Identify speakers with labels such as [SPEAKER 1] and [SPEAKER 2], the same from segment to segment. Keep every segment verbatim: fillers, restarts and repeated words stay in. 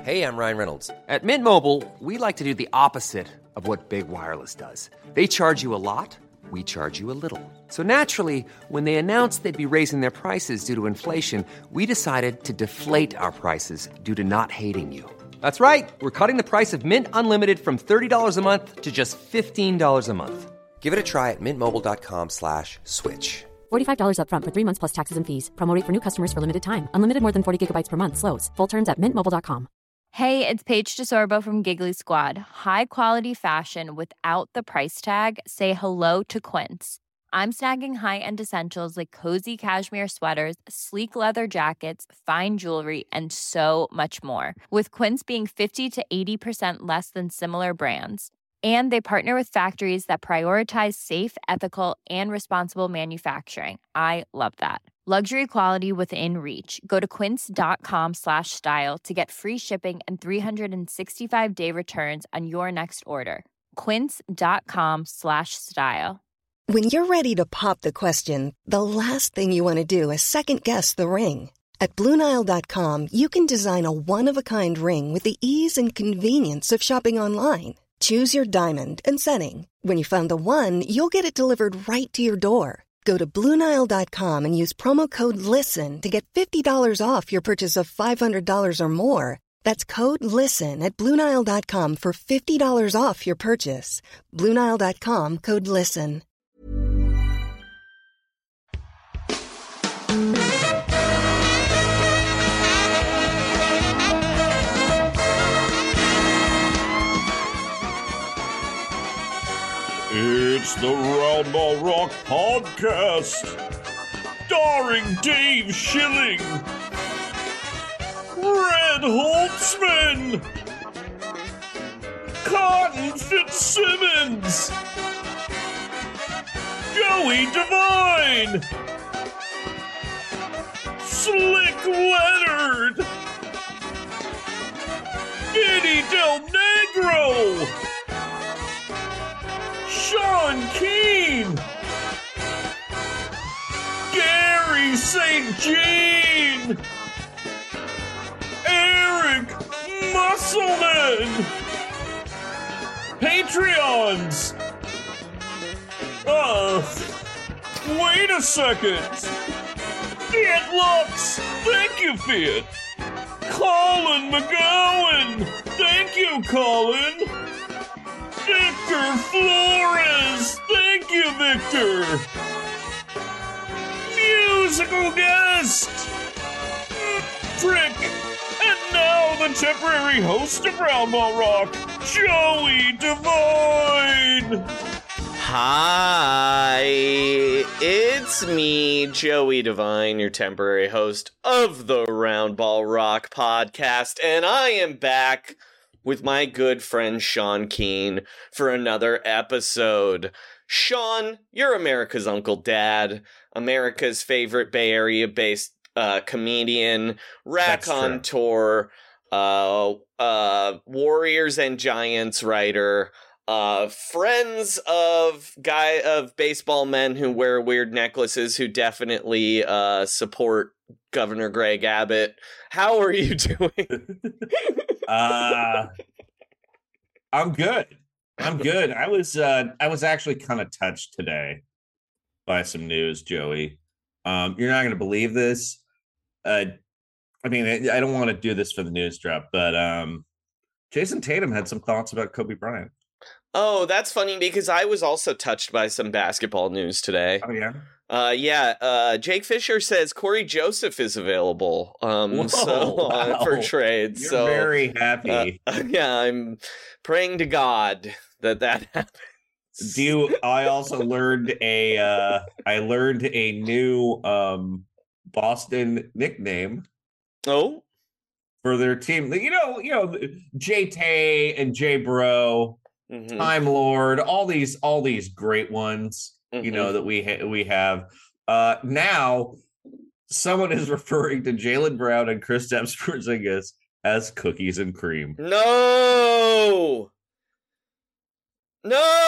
[SPEAKER 1] Hey, I'm Ryan Reynolds. At Mint Mobile, we like to do the opposite of what Big Wireless does. They charge you a lot, we charge you a little. So naturally, when they announced they'd be raising their prices due to inflation, we decided to deflate our prices due to not hating you. That's right. We're cutting the price of Mint Unlimited from thirty dollars a month to just fifteen dollars a month. Give it a try at mintmobile.com slash switch.
[SPEAKER 2] forty-five dollars up front for three months plus taxes and fees. Promo rate for new customers for limited time. Unlimited more than forty gigabytes per month. Slows full terms at mint mobile dot com.
[SPEAKER 3] Hey, it's Paige DeSorbo from Giggly Squad. High quality fashion without the price tag. Say hello to Quince. I'm snagging high-end essentials like cozy cashmere sweaters, sleek leather jackets, fine jewelry, and so much more. With Quince being fifty to eighty percent less than similar brands. And they partner with factories that prioritize safe, ethical, and responsible manufacturing. I love that. Luxury quality within reach. Go to quince.com slash style to get free shipping and three sixty-five day returns on your next order. Quince.com slash style.
[SPEAKER 4] When you're ready to pop the question, the last thing you want to do is second-guess the ring. At Blue Nile dot com, you can design a one-of-a-kind ring with the ease and convenience of shopping online. Choose your diamond and setting. When you find the one, you'll get it delivered right to your door. Go to Blue Nile dot com and use promo code LISTEN to get fifty dollars off your purchase of five hundred dollars or more. That's code LISTEN at Blue Nile dot com for fifty dollars off your purchase. Blue Nile dot com, code LISTEN.
[SPEAKER 5] It's the Round Ball Rock Podcast, starring Dave Schilling, Red Holtzman, Cotton Fitzsimmons, Joey Devine, Slick Leonard, Vinny Del Negro, Sean Keane, Gary Saint Jean, Eric Musselman, Patreons. Uh, wait a second. Fiat Lux, thank you, Fiat. Colin McGowan, thank you, Colin. Victor Flores! Thank you, Victor! Musical guest! Frick! And now the temporary host of Round Ball Rock, Joey Devine!
[SPEAKER 6] Hi, it's me, Joey Devine, your temporary host of the Round Ball Rock podcast, and I am back with my good friend Sean Keane for another episode. Sean, you're America's Uncle Dad, America's favorite Bay Area-based uh, comedian, raconteur, uh, uh, Warriors and Giants writer, uh, friends of guy of baseball men who wear weird necklaces who definitely uh, support Governor Greg Abbott. How are you doing?
[SPEAKER 5] Uh, I'm good. I'm good. I was uh, I was actually kind of touched today by some news, Joey. Um, you're not going to believe this. Uh, I mean, I don't want to do this for the news drop, but um, Jason Tatum had some thoughts about Kobe Bryant.
[SPEAKER 6] Oh, that's funny because I was also touched by some basketball news today.
[SPEAKER 5] Oh, yeah?
[SPEAKER 6] Uh, yeah, uh, Jake Fisher says Corey Joseph is available um,
[SPEAKER 5] Whoa,
[SPEAKER 6] so, uh,
[SPEAKER 5] wow.
[SPEAKER 6] for trade.
[SPEAKER 5] You're
[SPEAKER 6] so,
[SPEAKER 5] very happy.
[SPEAKER 6] Uh, yeah, I'm praying to God that that happens.
[SPEAKER 5] Do you, I also learned a uh, I learned a new um, Boston nickname.
[SPEAKER 6] Oh,
[SPEAKER 5] for their team. You know, you know, J Tay and J Bro, mm-hmm. Time Lord, all these all these great ones. Mm-hmm. You know, that we ha- we have. Uh, now, someone is referring to Jaylen Brown and Kristaps Porzingis as cookies and cream.
[SPEAKER 6] No! No!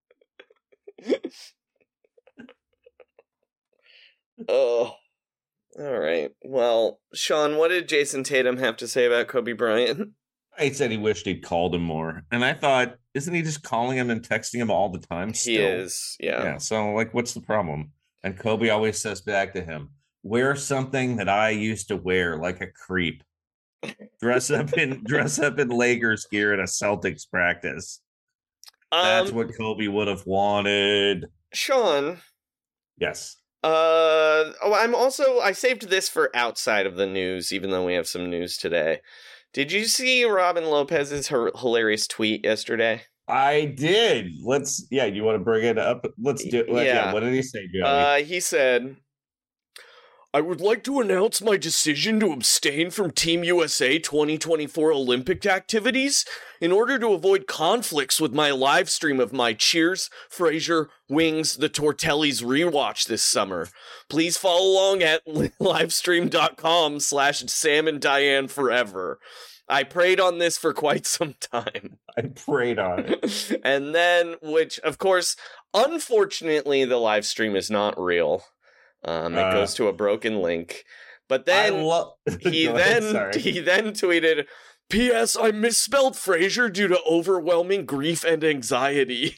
[SPEAKER 6] Oh. All right. Well, Sean, what did Jason Tatum have to say about Kobe Bryant?
[SPEAKER 5] He said he wished he'd called him more. And I thought, isn't he just calling him and texting him all the time still?
[SPEAKER 6] He is, yeah.
[SPEAKER 5] Yeah, so, like, what's the problem? And Kobe always says back to him, wear something that I used to wear like a creep. Dress up in dress up in Lakers gear at a Celtics practice. Um, That's what Kobe would have wanted.
[SPEAKER 6] Sean.
[SPEAKER 5] Yes.
[SPEAKER 6] Uh, oh, I'm also, I saved this for outside of the news, even though we have some news today. Did you see Robin Lopez's her hilarious tweet yesterday?
[SPEAKER 5] I did. Let's, yeah, you want to bring it up? Let's do it. Yeah. yeah. What did he say, Joey?
[SPEAKER 6] Uh, he said, I would like to announce my decision to abstain from Team U S A twenty twenty-four Olympic activities in order to avoid conflicts with my live stream of my Cheers, Frasier, Wings, The Tortellis rewatch this summer. Please follow along at livestream.com slash Sam and Diane forever. I prayed on this for quite some time.
[SPEAKER 5] I prayed on it.
[SPEAKER 6] And then, which, of course, unfortunately, the live stream is not real. Um, it uh, goes to a broken link. But then lo- he then ahead, he then tweeted, P S I misspelled Frasier due to overwhelming grief and anxiety.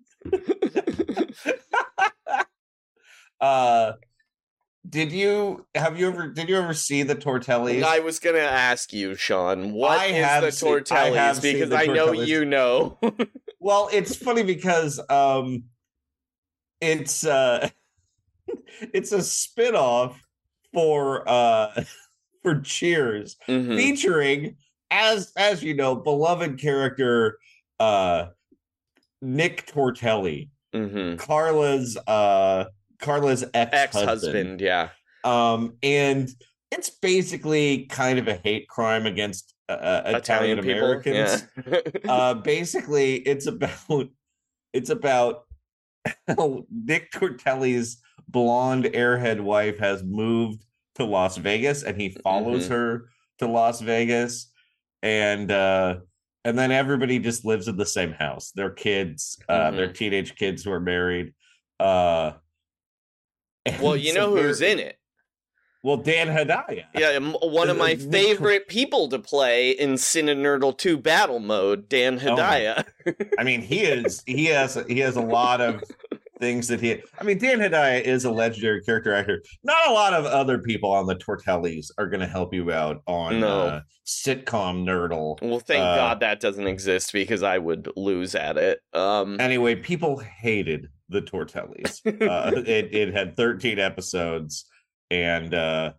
[SPEAKER 5] uh Did you have you ever did you ever see the Tortellis?
[SPEAKER 6] I was gonna ask you, Sean, what I is the Tortellis? Seen, I because I know Tortellis. You know.
[SPEAKER 5] Well, it's funny because um it's uh it's a spinoff for uh for Cheers, mm-hmm. featuring as as you know, beloved character uh Nick Tortelli, mm-hmm. Carla's uh Carla's ex-husband. ex-husband,
[SPEAKER 6] yeah.
[SPEAKER 5] Um, and it's basically kind of a hate crime against uh, Italian Americans. Yeah. uh, basically, it's about it's about how Nick Tortelli's blonde airhead wife has moved to Las Vegas, and he follows mm-hmm. her to Las Vegas, and uh, and then everybody just lives in the same house. Their kids, uh, mm-hmm. their teenage kids who are married. Uh,
[SPEAKER 6] Well, you know who's in it.
[SPEAKER 5] Well, Dan Hedaya.
[SPEAKER 6] Yeah, one of my favorite people to play in Sin and Nerdle two Battle Mode, Dan Hedaya.
[SPEAKER 5] Oh, I mean, he is he has he has a lot of things that he I mean, Dan Hedaya is a legendary character actor. Not a lot of other people on the Tortellis are going to help you out on no. uh, sitcom Nerdle.
[SPEAKER 6] Well, thank uh, God that doesn't exist because I would lose at it. Um,
[SPEAKER 5] anyway, people hated the Tortellis. Uh, it, it had thirteen episodes, and uh,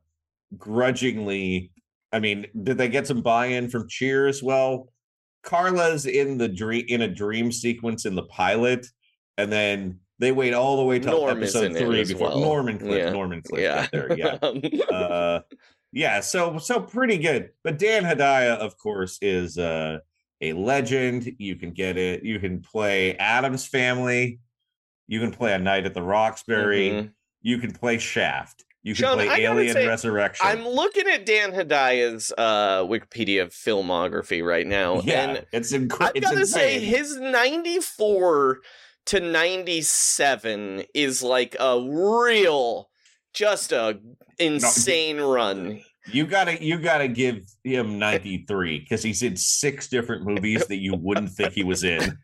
[SPEAKER 5] grudgingly, I mean, did they get some buy-in from Cheers? Well, Carla's in the dream in a dream sequence in the pilot, and then they wait all the way till
[SPEAKER 6] Norm
[SPEAKER 5] episode three before
[SPEAKER 6] well.
[SPEAKER 5] Norman Cliff.
[SPEAKER 6] Yeah.
[SPEAKER 5] Norman Cliff
[SPEAKER 6] yeah.
[SPEAKER 5] got there. Yeah, uh, yeah. So so pretty good. But Dan Hedaya, of course, is uh, a legend. You can get it. You can play Addams Family. You can play A Night at the Roxbury. Mm-hmm. You can play Shaft. You can
[SPEAKER 6] Sean,
[SPEAKER 5] play
[SPEAKER 6] I
[SPEAKER 5] Alien
[SPEAKER 6] say,
[SPEAKER 5] Resurrection.
[SPEAKER 6] I'm looking at Dan Hedaya's uh, Wikipedia filmography right now.
[SPEAKER 5] Yeah,
[SPEAKER 6] and
[SPEAKER 5] it's inc-
[SPEAKER 6] I've got
[SPEAKER 5] to
[SPEAKER 6] say his ninety-four to ninety-seven is like a real, just a insane no, run.
[SPEAKER 5] You gotta, you gotta give him ninety-three because he's in six different movies that you wouldn't think he was in.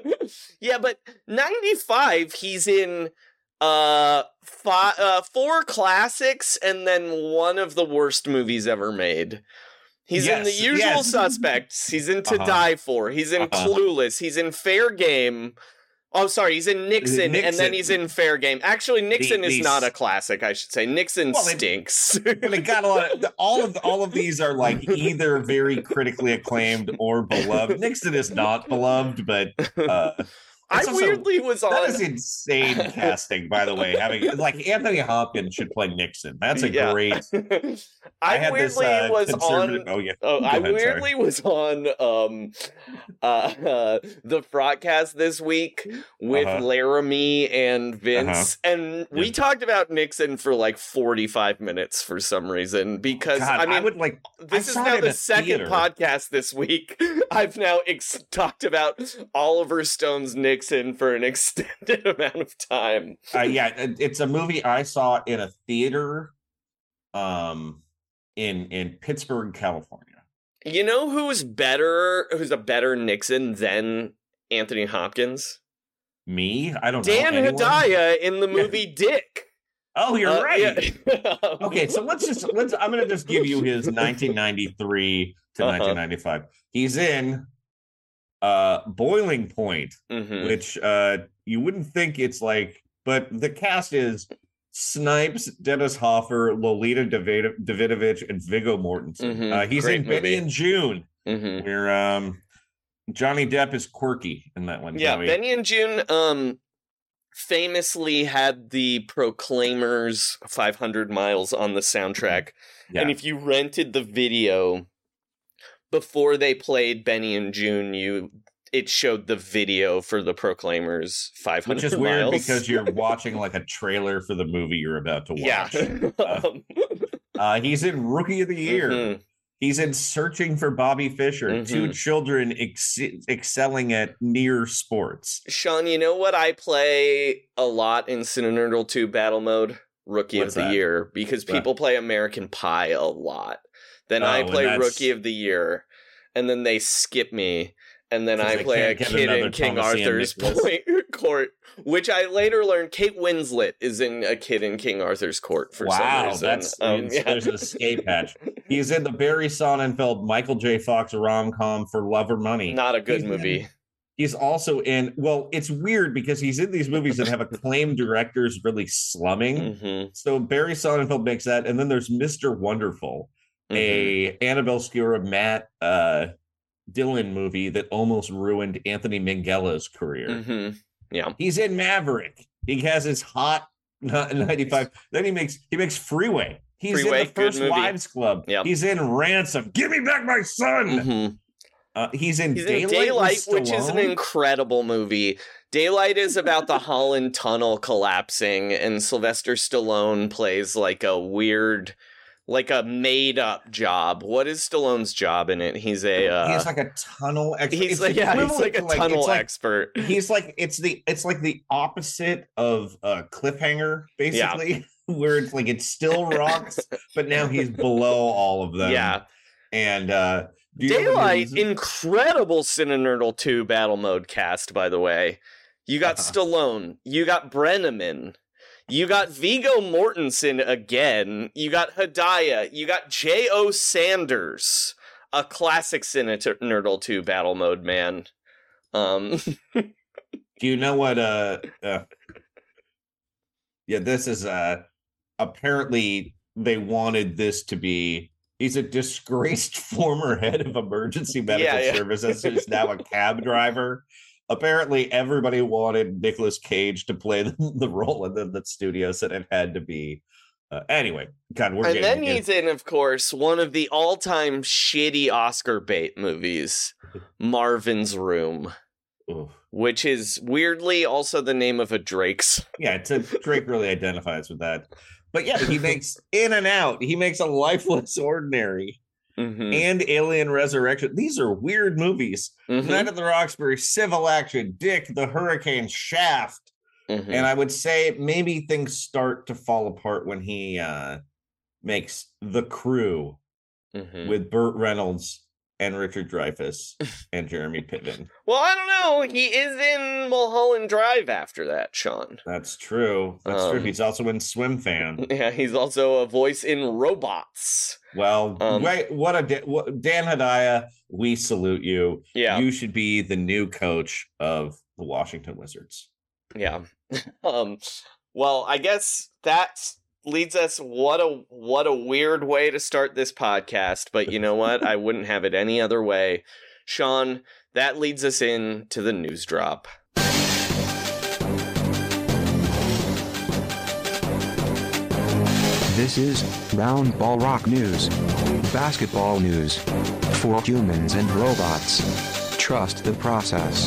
[SPEAKER 6] Yeah, but ninety-five, he's in uh, five, uh, four classics and then one of the worst movies ever made. He's yes, in The Usual yes. Suspects. He's in To uh-huh. Die For. He's in uh-huh. Clueless. He's in Fair Game. Oh, sorry, he's in Nixon, Nixon, and then he's in Fair Game. Actually, Nixon the, is not a classic, I should say. Nixon well, stinks.
[SPEAKER 5] But it got a lot of, all of all of these are like either very critically acclaimed or beloved. Nixon is not beloved, but uh,
[SPEAKER 6] I also, weirdly was on.
[SPEAKER 5] That is insane casting, by the way. Having like Anthony Hopkins should play Nixon. That's a yeah. great.
[SPEAKER 6] I, I had weirdly this, uh, was on. Oh yeah. Oh, I ahead, weirdly sorry. was on um, uh, uh, the Frogcast this week with uh-huh. Laramie and Vince, uh-huh. and we yeah. talked about Nixon for like forty-five minutes for some reason. Because
[SPEAKER 5] God,
[SPEAKER 6] I mean,
[SPEAKER 5] I would like.
[SPEAKER 6] This
[SPEAKER 5] I
[SPEAKER 6] is now the second
[SPEAKER 5] theater.
[SPEAKER 6] podcast this week. I've now ex- talked about Oliver Stone's Nixon. In for an extended amount of time.
[SPEAKER 5] Uh, yeah, it's a movie I saw in a theater um, in in Pittsburgh, California.
[SPEAKER 6] You know who's better? Who's a better Nixon than Anthony Hopkins?
[SPEAKER 5] Me? I don't
[SPEAKER 6] Dan
[SPEAKER 5] know. Dan
[SPEAKER 6] Hedaya in the movie Dick.
[SPEAKER 5] Oh, you're
[SPEAKER 6] Uh,
[SPEAKER 5] right.
[SPEAKER 6] yeah.
[SPEAKER 5] Okay, so let's just let's. I'm gonna just give you his nineteen ninety-three to
[SPEAKER 6] Uh-huh.
[SPEAKER 5] nineteen ninety-five. He's in uh Boiling Point,
[SPEAKER 6] Mhm.
[SPEAKER 5] which uh you wouldn't think it's like, but the cast is Snipes, Dennis Hoffer, Lolita David- Davidovich, and Viggo Mortensen.
[SPEAKER 6] Mhm.
[SPEAKER 5] Uh, he's
[SPEAKER 6] Great
[SPEAKER 5] in Benny
[SPEAKER 6] movie.
[SPEAKER 5] and June,
[SPEAKER 6] Mhm.
[SPEAKER 5] where um Johnny Depp is quirky in that one.
[SPEAKER 6] Yeah,
[SPEAKER 5] Joey.
[SPEAKER 6] Benny and June um famously had the Proclaimers five hundred miles on the soundtrack.
[SPEAKER 5] Yeah.
[SPEAKER 6] And if you rented the video before they played Benny and June, you it showed the video for the Proclaimers five hundred
[SPEAKER 5] Which is weird
[SPEAKER 6] miles.
[SPEAKER 5] because you're watching like a trailer for the movie you're about to watch.
[SPEAKER 6] Yeah. um,
[SPEAKER 5] Uh, he's in Rookie of the Year.
[SPEAKER 6] mhm.
[SPEAKER 5] He's in Searching for Bobby Fischer. Two
[SPEAKER 6] Mhm.
[SPEAKER 5] children ex- excelling at near sports.
[SPEAKER 6] Sean, you know what I play a lot in Cinenerdle two Battle Mode? Rookie
[SPEAKER 5] What's
[SPEAKER 6] of the
[SPEAKER 5] that?
[SPEAKER 6] Year, because
[SPEAKER 5] What?
[SPEAKER 6] people play American Pie a lot. Then I
[SPEAKER 5] Oh, and
[SPEAKER 6] play
[SPEAKER 5] that's-
[SPEAKER 6] Rookie of the Year, and then they skip me, and then
[SPEAKER 5] 'Cause
[SPEAKER 6] I
[SPEAKER 5] they
[SPEAKER 6] play a
[SPEAKER 5] can't get
[SPEAKER 6] kid
[SPEAKER 5] another
[SPEAKER 6] in King
[SPEAKER 5] Thomas Ian
[SPEAKER 6] Arthur's
[SPEAKER 5] Nicholas.
[SPEAKER 6] point, Court, which I later learned Kate Winslet is in a kid in King Arthur's Court for some
[SPEAKER 5] Wow,
[SPEAKER 6] reason.
[SPEAKER 5] that's
[SPEAKER 6] Um, yeah.
[SPEAKER 5] there's an escape hatch. He's in the Barry Sonnenfeld Michael J. Fox rom com For Love or Money.
[SPEAKER 6] Not a good
[SPEAKER 5] He's in-
[SPEAKER 6] movie.
[SPEAKER 5] He's also in. Well, it's weird because he's in these movies that have acclaimed directors really slumming.
[SPEAKER 6] hmm
[SPEAKER 5] So Barry Sonnenfeld makes that, and then there's Mister Wonderful,
[SPEAKER 6] Mm-hmm.
[SPEAKER 5] a Annabelle Sciorra Matt uh, Dillon movie that almost ruined Anthony Minghella's career.
[SPEAKER 6] hmm Yeah.
[SPEAKER 5] He's in Maverick. He has his hot ninety-five. Then he makes he makes Freeway. He's
[SPEAKER 6] Freeway,
[SPEAKER 5] in the
[SPEAKER 6] good
[SPEAKER 5] First
[SPEAKER 6] movie.
[SPEAKER 5] Wives Club.
[SPEAKER 6] Yep.
[SPEAKER 5] He's in Ransom. Give me back my son.
[SPEAKER 6] Mhm.
[SPEAKER 5] Uh, he's in
[SPEAKER 6] He's
[SPEAKER 5] Daylight,
[SPEAKER 6] in
[SPEAKER 5] with
[SPEAKER 6] Daylight, which is an
[SPEAKER 5] Stallone.
[SPEAKER 6] incredible movie. Daylight is about the Holland Tunnel collapsing, and Sylvester Stallone plays like a weird, like a made-up job. What is Stallone's job in it? He's a. Uh,
[SPEAKER 5] he's like a tunnel expert.
[SPEAKER 6] he's
[SPEAKER 5] It's
[SPEAKER 6] like yeah, he's
[SPEAKER 5] equivalent
[SPEAKER 6] like a
[SPEAKER 5] to,
[SPEAKER 6] tunnel
[SPEAKER 5] it's like-
[SPEAKER 6] expert.
[SPEAKER 5] He's like it's the it's like the opposite of a cliffhanger, basically, where it's like it still rocks, but now he's below all of them.
[SPEAKER 6] Yeah,
[SPEAKER 5] and uh do you know what
[SPEAKER 6] Daylight,
[SPEAKER 5] his-
[SPEAKER 6] incredible Cinenerdle two Battle Mode cast, by the way. You got
[SPEAKER 5] Uh-huh.
[SPEAKER 6] Stallone, you got Brenneman, you got Viggo Mortensen again, you got Hedaya, you got J O. Sanders, a classic Cinenerdle two Battle Mode man. Um,
[SPEAKER 5] do you know what uh, uh yeah, this is uh apparently they wanted this to be he's a disgraced former head of emergency medical
[SPEAKER 6] Yeah, yeah.
[SPEAKER 5] services who's now a cab driver. Apparently everybody wanted Nicolas Cage to play the, the role, and then the studio said it had to be uh, anyway. God, we're
[SPEAKER 6] and
[SPEAKER 5] getting,
[SPEAKER 6] then
[SPEAKER 5] getting-
[SPEAKER 6] he's in, of course, one of the all-time shitty Oscar bait movies, Marvin's Room,
[SPEAKER 5] Oof.
[SPEAKER 6] which is weirdly also the name of a Drake's.
[SPEAKER 5] Yeah, it's a, Drake really identifies with that. But yeah, he makes In and Out. He makes A Lifeless Ordinary
[SPEAKER 6] Mhm.
[SPEAKER 5] and Alien Resurrection. These are weird movies.
[SPEAKER 6] Mhm.
[SPEAKER 5] Night at the Roxbury, Civil Action, Dick, The Hurricane, Shaft.
[SPEAKER 6] Mhm.
[SPEAKER 5] And I would say maybe things start to fall apart when he uh, makes The Crew
[SPEAKER 6] Mhm.
[SPEAKER 5] with Burt Reynolds and Richard Dreyfuss and Jeremy Piven.
[SPEAKER 6] Well, I don't know. He is in Mulholland Drive after that, Sean.
[SPEAKER 5] That's true. That's true.
[SPEAKER 6] Um,
[SPEAKER 5] He's also in Swim Fan.
[SPEAKER 6] Yeah, he's also a voice in Robots.
[SPEAKER 5] Well,
[SPEAKER 6] Um,
[SPEAKER 5] wait, what a da- what, Dan Hedaya, we salute you.
[SPEAKER 6] Yeah,
[SPEAKER 5] You should be the new coach of the Washington Wizards.
[SPEAKER 6] yeah. um, well, I guess that leads us. What a what a weird way to start this podcast, but you know what? I wouldn't have it any other way. Sean, that leads us in to the news drop.
[SPEAKER 7] This is Round Ball Rock News. Basketball news. For humans and robots. Trust the process.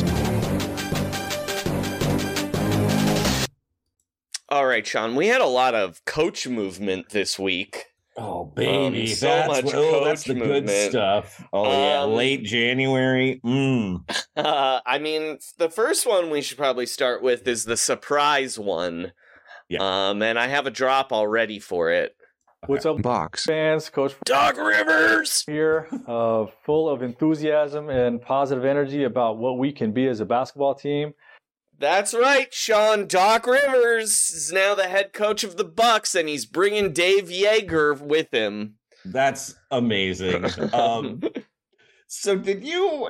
[SPEAKER 6] All right, Sean, we had a lot of coach movement this week.
[SPEAKER 5] Oh,
[SPEAKER 6] baby, so
[SPEAKER 5] that's
[SPEAKER 6] much
[SPEAKER 5] what- oh, that's
[SPEAKER 6] coach
[SPEAKER 5] the good
[SPEAKER 6] movement.
[SPEAKER 5] stuff. Oh yeah,
[SPEAKER 6] Um,
[SPEAKER 5] late January. Mm.
[SPEAKER 6] Uh, I mean, the first one we should probably start with is the surprise one.
[SPEAKER 5] Yeah.
[SPEAKER 6] Um, and I have a drop already for it.
[SPEAKER 8] What's up,
[SPEAKER 7] Bucks
[SPEAKER 8] fans? Coach
[SPEAKER 6] Doc Rivers
[SPEAKER 8] here, uh, full of enthusiasm and positive energy about what we can be as a basketball team.
[SPEAKER 6] That's right, Sean. Doc Rivers is now the head coach of the Bucks, and he's bringing Dave Yeager with him.
[SPEAKER 5] That's amazing. Um, so did you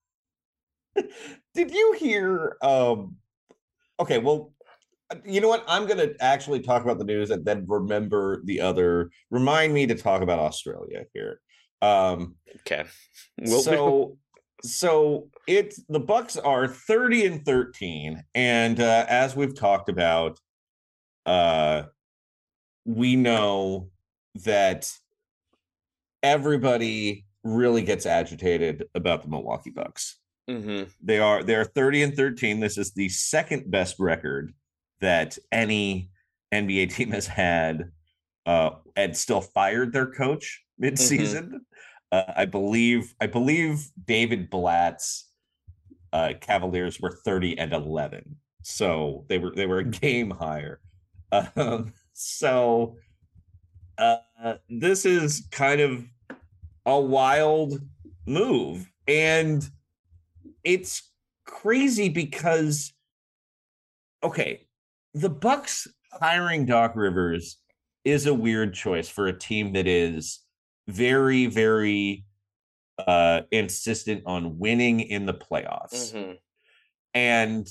[SPEAKER 5] did you hear? Um, okay, well, you know what? I'm going to actually talk about the news and then remember the other. Remind me to talk about Australia here. Um,
[SPEAKER 6] okay. We'll
[SPEAKER 5] so, so it's the Bucks are thirty and thirteen, and uh, as we've talked about, uh, we know that everybody really gets agitated about the Milwaukee Bucks.
[SPEAKER 6] Mm-hmm.
[SPEAKER 5] They are they are thirty and thirteen. This is the second best record that any N B A team has had, uh, and still fired their coach mid-season. Mm-hmm. Uh, I believe I believe David Blatt's uh, Cavaliers were thirty and eleven, so they were they were a game higher. Um, so uh, this is kind of a wild move, and it's crazy because okay. The Bucks hiring Doc Rivers is a weird choice for a team that is very, very uh, insistent on winning in the playoffs.
[SPEAKER 6] Mm-hmm.
[SPEAKER 5] And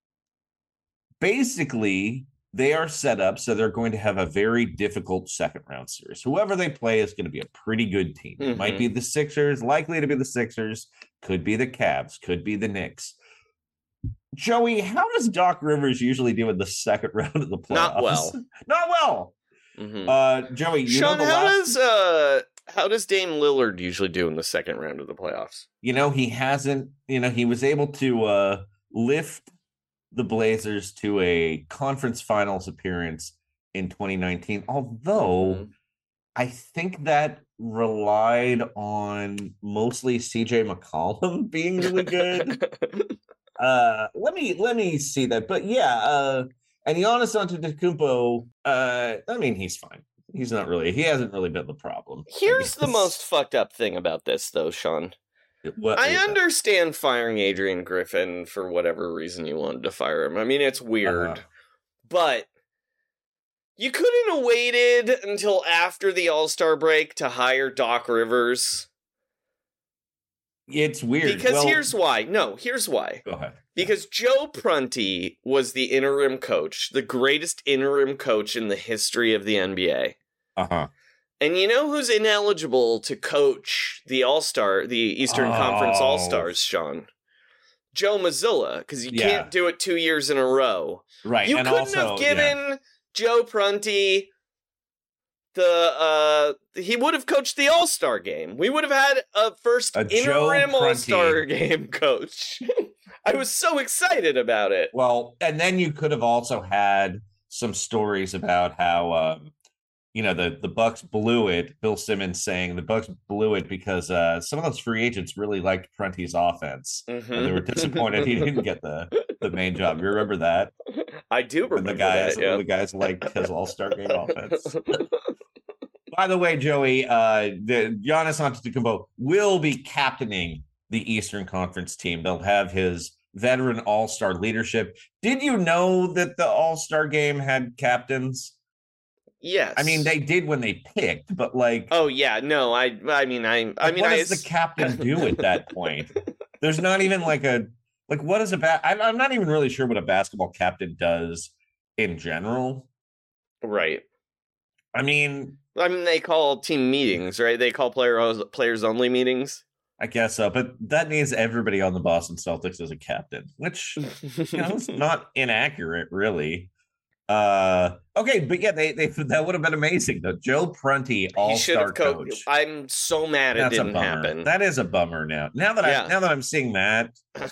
[SPEAKER 5] basically, they are set up so they're going to have a very difficult second round series. Whoever they play is going to be a pretty good team.
[SPEAKER 6] Mm-hmm.
[SPEAKER 5] It might be the Sixers, likely to be the Sixers, could be the Cavs, could be the Knicks. Joey, how does Doc Rivers usually do in the second round of the playoffs?
[SPEAKER 6] Not well.
[SPEAKER 5] Not well.
[SPEAKER 6] Mm-hmm.
[SPEAKER 5] Uh, Joey, you
[SPEAKER 6] Sean,
[SPEAKER 5] know the
[SPEAKER 6] how
[SPEAKER 5] last...
[SPEAKER 6] does uh how does Dame Lillard usually do in the second round of the playoffs?
[SPEAKER 5] You know, he hasn't. You know, he was able to uh, lift the Blazers to a conference finals appearance in twenty nineteen. Although, mm-hmm. I think that relied on mostly C J McCollum being really good. Uh, let me let me see that, but yeah, uh, and Giannis Antetokounmpo. Uh, I mean, he's fine. He's not really. He hasn't really been the problem.
[SPEAKER 6] Here's the most fucked up thing about this, though, Sean.
[SPEAKER 5] What
[SPEAKER 6] I understand that? Firing Adrian Griffin for whatever reason you wanted to fire him. I mean, it's weird, uh-huh. but you couldn't have waited until after the All-Star break to hire Doc Rivers.
[SPEAKER 5] It's weird.
[SPEAKER 6] Because
[SPEAKER 5] well,
[SPEAKER 6] here's why. No, here's why.
[SPEAKER 5] Go ahead.
[SPEAKER 6] Because Joe Prunty was the interim coach, the greatest interim coach in the history of the N B A.
[SPEAKER 5] Uh-huh.
[SPEAKER 6] And you know who's ineligible to coach the All-Star, the Eastern oh. Conference All-Stars, Sean? Joe Mazzulla, because you yeah. can't do it two years in a row.
[SPEAKER 5] Right.
[SPEAKER 6] You
[SPEAKER 5] and
[SPEAKER 6] couldn't
[SPEAKER 5] also,
[SPEAKER 6] have given
[SPEAKER 5] yeah.
[SPEAKER 6] Joe Prunty the uh he would have coached the All-Star game. We would have had a first a interim All-Star game coach. I was so excited about it.
[SPEAKER 5] Well, and then you could have also had some stories about how um you know the the Bucks blew it. Bill Simmons saying the Bucks blew it because uh some of those free agents really liked Prunty's offense, mm-hmm. and they were disappointed he didn't get the the main job. You remember that?
[SPEAKER 6] I do remember
[SPEAKER 5] and the guys,
[SPEAKER 6] that. Yeah.
[SPEAKER 5] The guys liked his All-Star game offense. By the way, Joey, uh, the Giannis Antetokounmpo will be captaining the Eastern Conference team. They'll have his veteran All-Star leadership. Did you know that the All-Star game had captains?
[SPEAKER 6] Yes.
[SPEAKER 5] I mean, they did when they picked, but like,
[SPEAKER 6] oh yeah, no, I, I mean, I,
[SPEAKER 5] like,
[SPEAKER 6] I mean,
[SPEAKER 5] what
[SPEAKER 6] I,
[SPEAKER 5] does the captain do at that point? There's not even like a, like, what is a ba- I'm, I'm not even really sure what a basketball captain does in general.
[SPEAKER 6] Right.
[SPEAKER 5] I mean,
[SPEAKER 6] I mean, they call team meetings, right? They call player players only meetings.
[SPEAKER 5] I guess so, but that means everybody on the Boston Celtics is a captain, which you know is not inaccurate, really. Uh, okay, but yeah, they, they that would have been amazing though. Joe Prunty, All-Star co- coach.
[SPEAKER 6] I'm so mad it
[SPEAKER 5] That's
[SPEAKER 6] didn't
[SPEAKER 5] a
[SPEAKER 6] happen.
[SPEAKER 5] That is a bummer. Now, now that
[SPEAKER 6] yeah.
[SPEAKER 5] I now that I'm seeing that,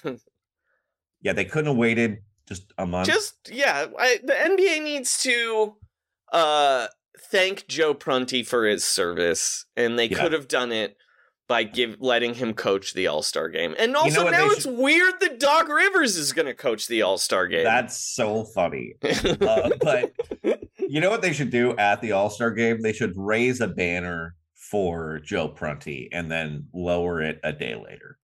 [SPEAKER 5] yeah, they couldn't have waited just a month.
[SPEAKER 6] Just yeah, I, the N B A needs to uh thank Joe Prunty for his service, and they yeah. could have done it by give letting him coach the All-Star game. And also you know now it's should... weird that Doc Rivers is going to coach the All-Star game.
[SPEAKER 5] That's so funny. uh, but You know what they should do at the All-Star game? They should raise a banner for Joe Prunty and then lower it a day later.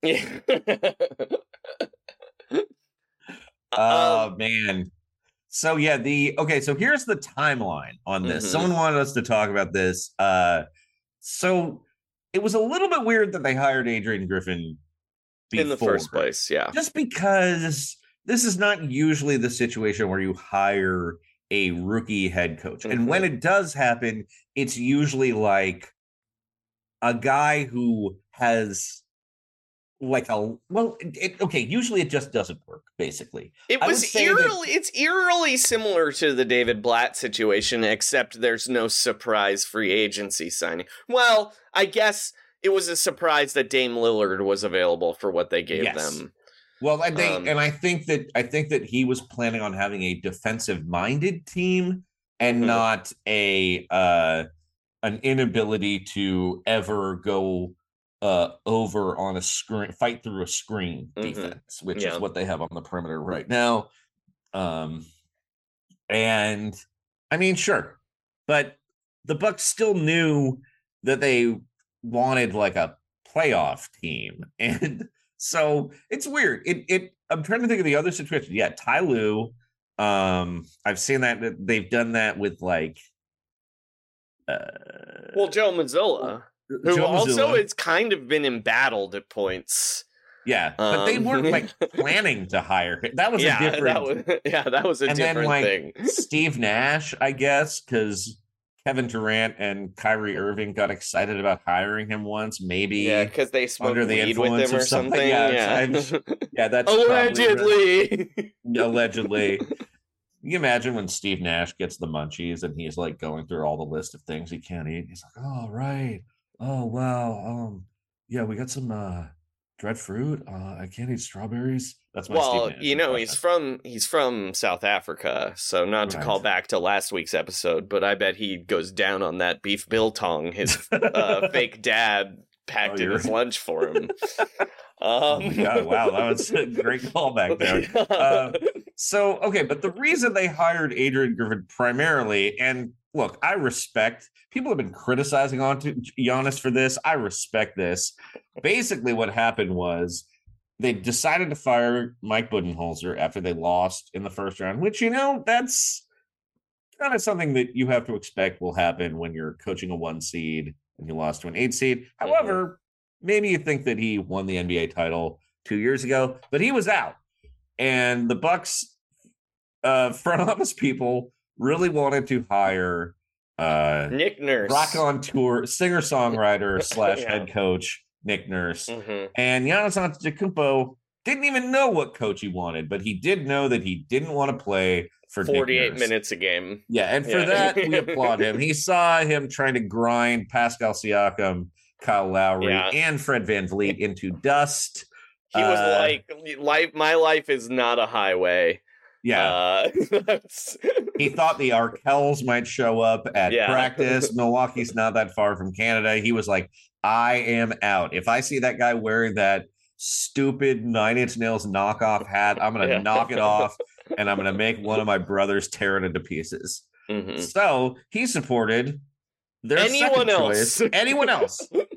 [SPEAKER 5] Oh, um, man. So, yeah, the okay, so here's the timeline on this. Mm-hmm. Someone wanted us to talk about this. Uh, so it was a little bit weird that they hired Adrian Griffin before,
[SPEAKER 6] in the first place, yeah.
[SPEAKER 5] Just because this is not usually the situation where you hire a rookie head coach. Mm-hmm. And when it does happen, it's usually like a guy who has like a, well, it, okay, usually it just doesn't work, basically.
[SPEAKER 6] It was eerily, that, it's eerily similar to the David Blatt situation, except there's no surprise free agency signing. Well, I guess it was a surprise that Dame Lillard was available for what they gave yes. them.
[SPEAKER 5] Well, and, they, um, and I think that I think that he was planning on having a defensive-minded team and mm-hmm. not a uh, an inability to ever go uh, over on a screen, fight through a screen mm-hmm. defense, which yeah. is what they have on the perimeter right now. Um, and I mean, sure, but the Bucks still knew that they wanted like a playoff team, and so it's weird. It it I'm trying to think of the other situation. Yeah, Ty Lue. Um, I've seen that they've done that with like uh
[SPEAKER 6] well, Joe Mazzulla, who Joe also Mazzulla. has kind of been embattled at points.
[SPEAKER 5] Yeah, but um, they weren't like planning to hire him. That was
[SPEAKER 6] yeah,
[SPEAKER 5] a different
[SPEAKER 6] that was, yeah, that was a
[SPEAKER 5] and
[SPEAKER 6] different
[SPEAKER 5] then, like,
[SPEAKER 6] thing.
[SPEAKER 5] Steve Nash, I guess, because Kevin Durant and Kyrie Irving got excited about hiring him once, maybe.
[SPEAKER 6] Yeah, because they smoked
[SPEAKER 5] under the
[SPEAKER 6] weed with him or,
[SPEAKER 5] or
[SPEAKER 6] something.
[SPEAKER 5] something.
[SPEAKER 6] Yeah,
[SPEAKER 5] yeah, yeah that's
[SPEAKER 6] allegedly.
[SPEAKER 5] Allegedly. Can you imagine when Steve Nash gets the munchies and he's like going through all the list of things he can't eat? He's like, "Oh right, oh wow, um, yeah, we got some uh, dried fruit. Uh, I can't eat strawberries." That's my
[SPEAKER 6] well,
[SPEAKER 5] Steve Nash
[SPEAKER 6] you know,
[SPEAKER 5] impression.
[SPEAKER 6] he's from he's from South Africa, so not to
[SPEAKER 5] Right.
[SPEAKER 6] call back to last week's episode, but I bet he goes down on that beef biltong his uh, fake dad packed
[SPEAKER 5] Oh,
[SPEAKER 6] in
[SPEAKER 5] you're
[SPEAKER 6] his
[SPEAKER 5] right.
[SPEAKER 6] lunch for him.
[SPEAKER 5] Oh
[SPEAKER 6] Um,
[SPEAKER 5] my God, wow, that was a great callback there. Uh, so, okay, but the reason they hired Adrian Griffin primarily, and look, I respect, people have been criticizing on to Giannis for this. I respect this. Basically, what happened was they decided to fire Mike Budenholzer after they lost in the first round, which, you know, that's kind of something that you have to expect will happen when you're coaching a one seed and you lost to an eight seed. However, maybe you think that he won the N B A title two years ago, but he was out. And the Bucks uh, front office people really wanted to hire uh,
[SPEAKER 6] Nick Nurse,
[SPEAKER 5] rock on tour singer-songwriter slash
[SPEAKER 6] Yeah.
[SPEAKER 5] head coach Nick Nurse.
[SPEAKER 6] Mhm.
[SPEAKER 5] And Giannis Antetokounmpo didn't even know what coach he wanted, but he did know that he didn't want to play for
[SPEAKER 6] forty-eight
[SPEAKER 5] Nick Nurse.
[SPEAKER 6] minutes a game.
[SPEAKER 5] Yeah, and for
[SPEAKER 6] Yeah.
[SPEAKER 5] that, we applaud him. He saw him trying to grind Pascal Siakam, Kyle Lowry,
[SPEAKER 6] Yeah.
[SPEAKER 5] and Fred VanVleet into dust.
[SPEAKER 6] He was
[SPEAKER 5] Uh,
[SPEAKER 6] like, "Life, my life is not a highway."
[SPEAKER 5] Yeah,
[SPEAKER 6] Uh, that's-
[SPEAKER 5] he thought the Arkells might show up at
[SPEAKER 6] Yeah.
[SPEAKER 5] practice. Milwaukee's not that far from Canada. He was like, I am out. If I see that guy wearing that stupid Nine Inch Nails knockoff hat, I'm going to
[SPEAKER 6] Yeah.
[SPEAKER 5] knock it off, and I'm going to make one of my brothers tear it into pieces.
[SPEAKER 6] Mhm.
[SPEAKER 5] So he supported their
[SPEAKER 6] Anyone
[SPEAKER 5] second
[SPEAKER 6] else.
[SPEAKER 5] choice. Anyone else.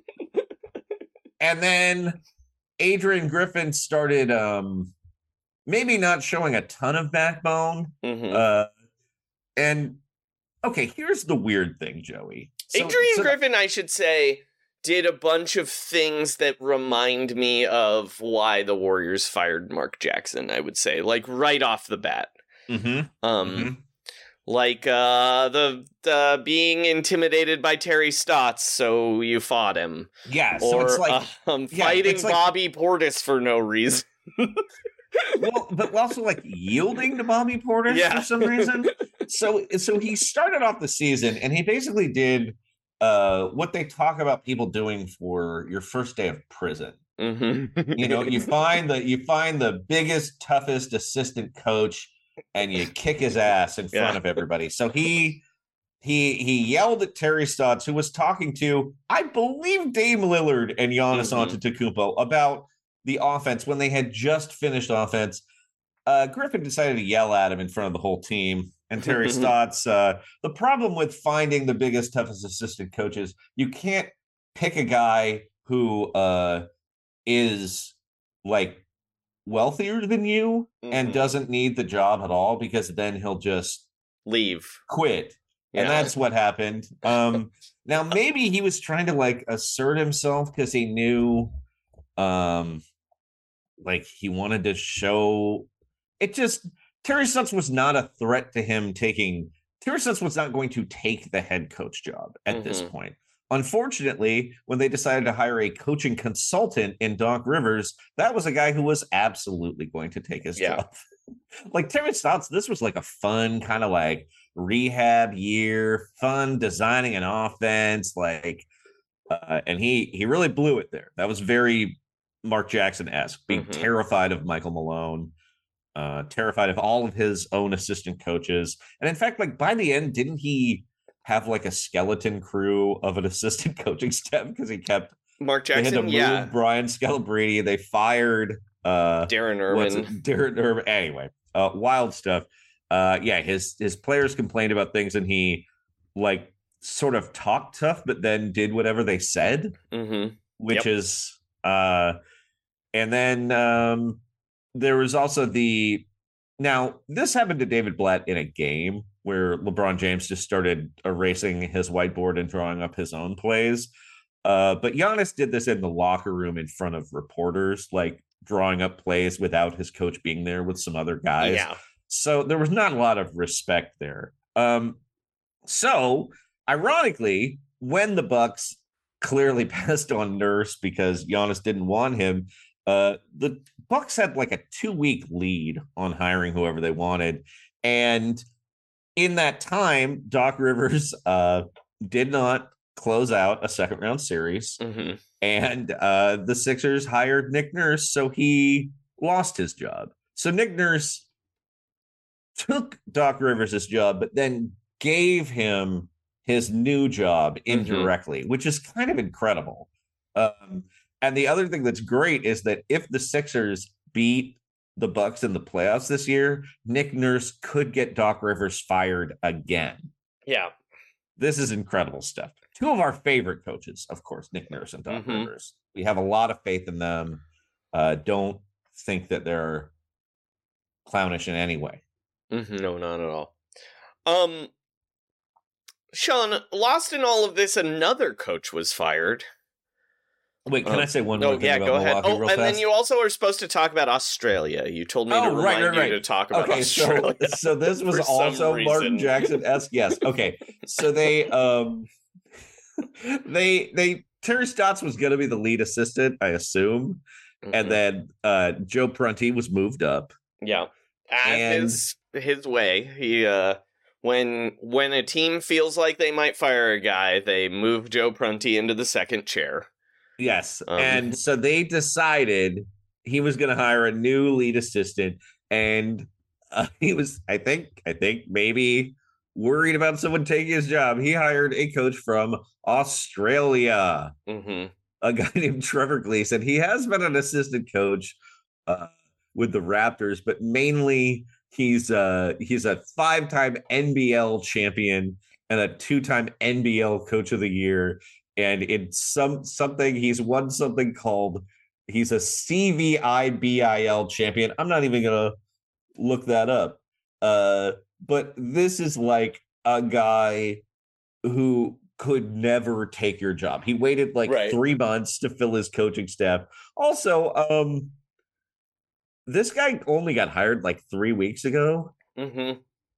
[SPEAKER 5] And then Adrian Griffin started um, maybe not showing a ton of backbone.
[SPEAKER 6] Mhm.
[SPEAKER 5] Uh, and okay, here's the weird thing, Joey. So-
[SPEAKER 6] Adrian
[SPEAKER 5] so-
[SPEAKER 6] Griffin, I should say, did a bunch of things that remind me of why the Warriors fired Mark Jackson, I would say, like right off the bat.
[SPEAKER 5] Mhm,
[SPEAKER 6] Um,
[SPEAKER 5] mhm.
[SPEAKER 6] Like uh, the, the being intimidated by Terry Stotts, so you fought him.
[SPEAKER 5] Yeah, so
[SPEAKER 6] Or
[SPEAKER 5] it's like,
[SPEAKER 6] uh, um,
[SPEAKER 5] yeah,
[SPEAKER 6] fighting
[SPEAKER 5] it's like-
[SPEAKER 6] Bobby Portis for no reason.
[SPEAKER 5] well, but also like yielding to Bobby Portis
[SPEAKER 6] Yeah.
[SPEAKER 5] for some reason. So, so he started off the season, and he basically did uh, what they talk about people doing for your first day of prison.
[SPEAKER 6] Mm-hmm.
[SPEAKER 5] You know, you find the you find the biggest, toughest assistant coach, and you kick his ass in front
[SPEAKER 6] Yeah.
[SPEAKER 5] of everybody. So he he he yelled at Terry Stotts, who was talking to, I believe, Dame Lillard and Giannis
[SPEAKER 6] Mhm.
[SPEAKER 5] Antetokounmpo about the offense when they had just finished offense. Uh, Griffin decided to yell at him in front of the whole team, and Terry Stotts. Uh, the problem with finding the biggest, toughest assistant coaches, you can't pick a guy who uh, is like wealthier than you mm-hmm. and doesn't need the job at all, because then he'll just
[SPEAKER 6] leave,
[SPEAKER 5] quit. Yeah. And that's what happened. Um, now, maybe he was trying to like assert himself because he knew um, like he wanted to show it. Just Terry Stotts was not a threat to him taking. Terry Stotts was not going to take the head coach job at mm-hmm. this point. Unfortunately, when they decided to hire a coaching consultant in Doc Rivers, that was a guy who was absolutely going to take his yeah. job. Like Terry Stotts, this was like a fun kind of like rehab year, fun designing an offense, like, uh, and he he really blew it there. That was very Mark Jackson-esque, being mm-hmm. terrified of Michael Malone, uh, terrified of all of his own assistant coaches, and in fact, like by the end, didn't he have like a skeleton crew of an assistant coaching staff because he kept
[SPEAKER 6] Mark Jackson?
[SPEAKER 5] They had to move
[SPEAKER 6] yeah,
[SPEAKER 5] Brian Scalabrine. They fired uh,
[SPEAKER 6] Darren Ervin.
[SPEAKER 5] Darren Ervin. Anyway, uh, wild stuff. Uh, yeah, his his players complained about things, and he like sort of talked tough, but then did whatever they said,
[SPEAKER 6] mm-hmm.
[SPEAKER 5] which
[SPEAKER 6] yep.
[SPEAKER 5] is. Uh, and then um, there was also the. Now this happened to David Blatt in a game where LeBron James just started erasing his whiteboard and drawing up his own plays. Uh, but Giannis did this in the locker room in front of reporters, like drawing up plays without his coach being there with some other guys.
[SPEAKER 6] Yeah.
[SPEAKER 5] So there was not a lot of respect there. Um, so ironically, when the Bucks clearly passed on Nurse because Giannis didn't want him, uh, the Bucks had like a two-week lead on hiring whoever they wanted. And in that time, Doc Rivers uh, did not close out a second round series,
[SPEAKER 6] mm-hmm.
[SPEAKER 5] and uh, the Sixers hired Nick Nurse, so he lost his job. So Nick Nurse took Doc Rivers' job, but then gave him his new job indirectly, mm-hmm. which is kind of incredible. Um, and the other thing that's great is that if the Sixers beat the Bucks in the playoffs this year, Nick Nurse could get Doc Rivers fired again.
[SPEAKER 6] Yeah.
[SPEAKER 5] This is incredible stuff. Two of our favorite coaches, of course, Nick Nurse and Doc
[SPEAKER 6] mm-hmm.
[SPEAKER 5] Rivers. We have a lot of faith in them. Uh, don't think that they're clownish in any way.
[SPEAKER 6] Mm-hmm. No, not at all. Um, Sean, lost in all of this, another coach was fired.
[SPEAKER 5] Wait, can
[SPEAKER 6] um,
[SPEAKER 5] I say one
[SPEAKER 6] no,
[SPEAKER 5] more thing
[SPEAKER 6] yeah,
[SPEAKER 5] about
[SPEAKER 6] go ahead.
[SPEAKER 5] Milwaukee
[SPEAKER 6] Oh,
[SPEAKER 5] real
[SPEAKER 6] and
[SPEAKER 5] fast?
[SPEAKER 6] then you also are supposed to talk about Australia. You told me
[SPEAKER 5] oh,
[SPEAKER 6] to
[SPEAKER 5] right,
[SPEAKER 6] remind
[SPEAKER 5] right, right.
[SPEAKER 6] you to talk about
[SPEAKER 5] okay,
[SPEAKER 6] Australia.
[SPEAKER 5] So, so this was also Martin Jackson-esque. Yes. Okay. So they um they they Terry Stotts was going to be the lead assistant, I assume, mm-hmm. and then uh, Joe Prunty was moved up.
[SPEAKER 6] Yeah, as
[SPEAKER 5] and...
[SPEAKER 6] his his way. He uh, when when a team feels like they might fire a guy, they move Joe Prunty into the second chair.
[SPEAKER 5] Yes,
[SPEAKER 6] um,
[SPEAKER 5] and so they decided he was going to hire a new lead assistant, and uh, he was, I think, I think maybe worried about someone taking his job. He hired a coach from Australia,
[SPEAKER 6] mm-hmm.
[SPEAKER 5] a guy named Trevor Gleeson. He has been an assistant coach uh, with the Raptors, but mainly he's uh, he's a five-time N B L champion and a two-time N B L Coach of the Year. And it's some something he's won something called he's a C V I B I L champion. I'm not even gonna look that up. Uh, but this is like a guy who could never take your job. He waited like
[SPEAKER 6] right.
[SPEAKER 5] three months to fill his coaching staff. Also, um, this guy only got hired like three weeks ago.
[SPEAKER 6] Mm-hmm.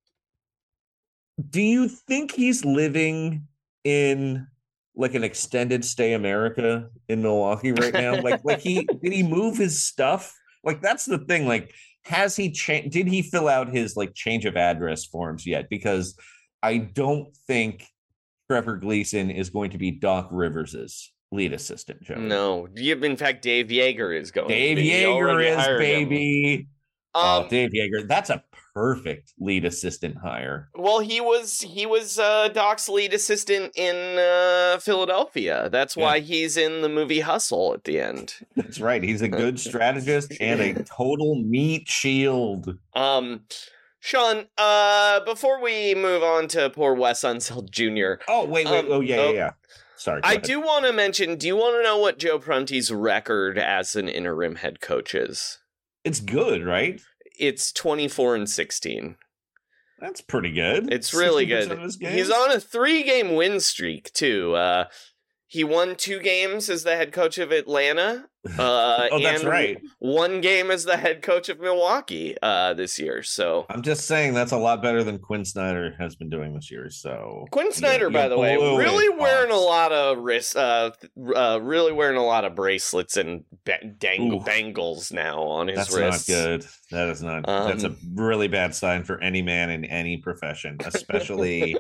[SPEAKER 5] Do you think he's living in like an extended stay America in Milwaukee right now? Like, like he did he move his stuff? Like, that's the thing. Like, has he changed? Did he fill out his like change of address forms yet? Because I don't think Trevor Gleeson is going to be Doc Rivers's lead assistant. Joe.
[SPEAKER 6] No, in fact, Dave Yeager is going.
[SPEAKER 5] Dave
[SPEAKER 6] to be.
[SPEAKER 5] Yeager is baby.
[SPEAKER 6] Him.
[SPEAKER 5] Oh,
[SPEAKER 6] um,
[SPEAKER 5] Dave Yeager. That's a perfect lead assistant hire.
[SPEAKER 6] Well, he was he was uh, Doc's lead assistant in uh, Philadelphia. That's why yeah. he's in the movie Hustle at the end.
[SPEAKER 5] That's right. He's a good strategist and a total meat shield.
[SPEAKER 6] Um, Sean, uh, before we move on to poor Wes Unseld Junior
[SPEAKER 5] Oh, wait, wait.
[SPEAKER 6] Um,
[SPEAKER 5] oh, yeah,
[SPEAKER 6] oh,
[SPEAKER 5] yeah, yeah. Sorry. go
[SPEAKER 6] I
[SPEAKER 5] ahead.
[SPEAKER 6] do want to mention, do you want to know what Joe Prunty's record as an interim head coach is?
[SPEAKER 5] It's good, right?
[SPEAKER 6] It's twenty-four and sixteen.
[SPEAKER 5] That's pretty good.
[SPEAKER 6] It's really
[SPEAKER 5] sixty percent
[SPEAKER 6] good.
[SPEAKER 5] of his games?
[SPEAKER 6] He's on a three-game win streak, too. Uh, he won two games as the head coach of Atlanta. Uh,
[SPEAKER 5] Oh, that's
[SPEAKER 6] and
[SPEAKER 5] right.
[SPEAKER 6] one game as the head coach of Milwaukee uh, this year. So
[SPEAKER 5] I'm just saying that's a lot better than Quinn Snyder has been doing this year. So
[SPEAKER 6] Quinn
[SPEAKER 5] you-
[SPEAKER 6] Snyder,
[SPEAKER 5] you
[SPEAKER 6] by the way,
[SPEAKER 5] blew it,
[SPEAKER 6] really wearing a
[SPEAKER 5] Hawks.
[SPEAKER 6] lot of wrist, uh, uh, really wearing a lot of bracelets and ba- dang-
[SPEAKER 5] Ooh.
[SPEAKER 6] bangles now on his
[SPEAKER 5] That's
[SPEAKER 6] wrists.
[SPEAKER 5] not good. That is not.
[SPEAKER 6] Um,
[SPEAKER 5] that's a really bad sign for any man in any profession, especially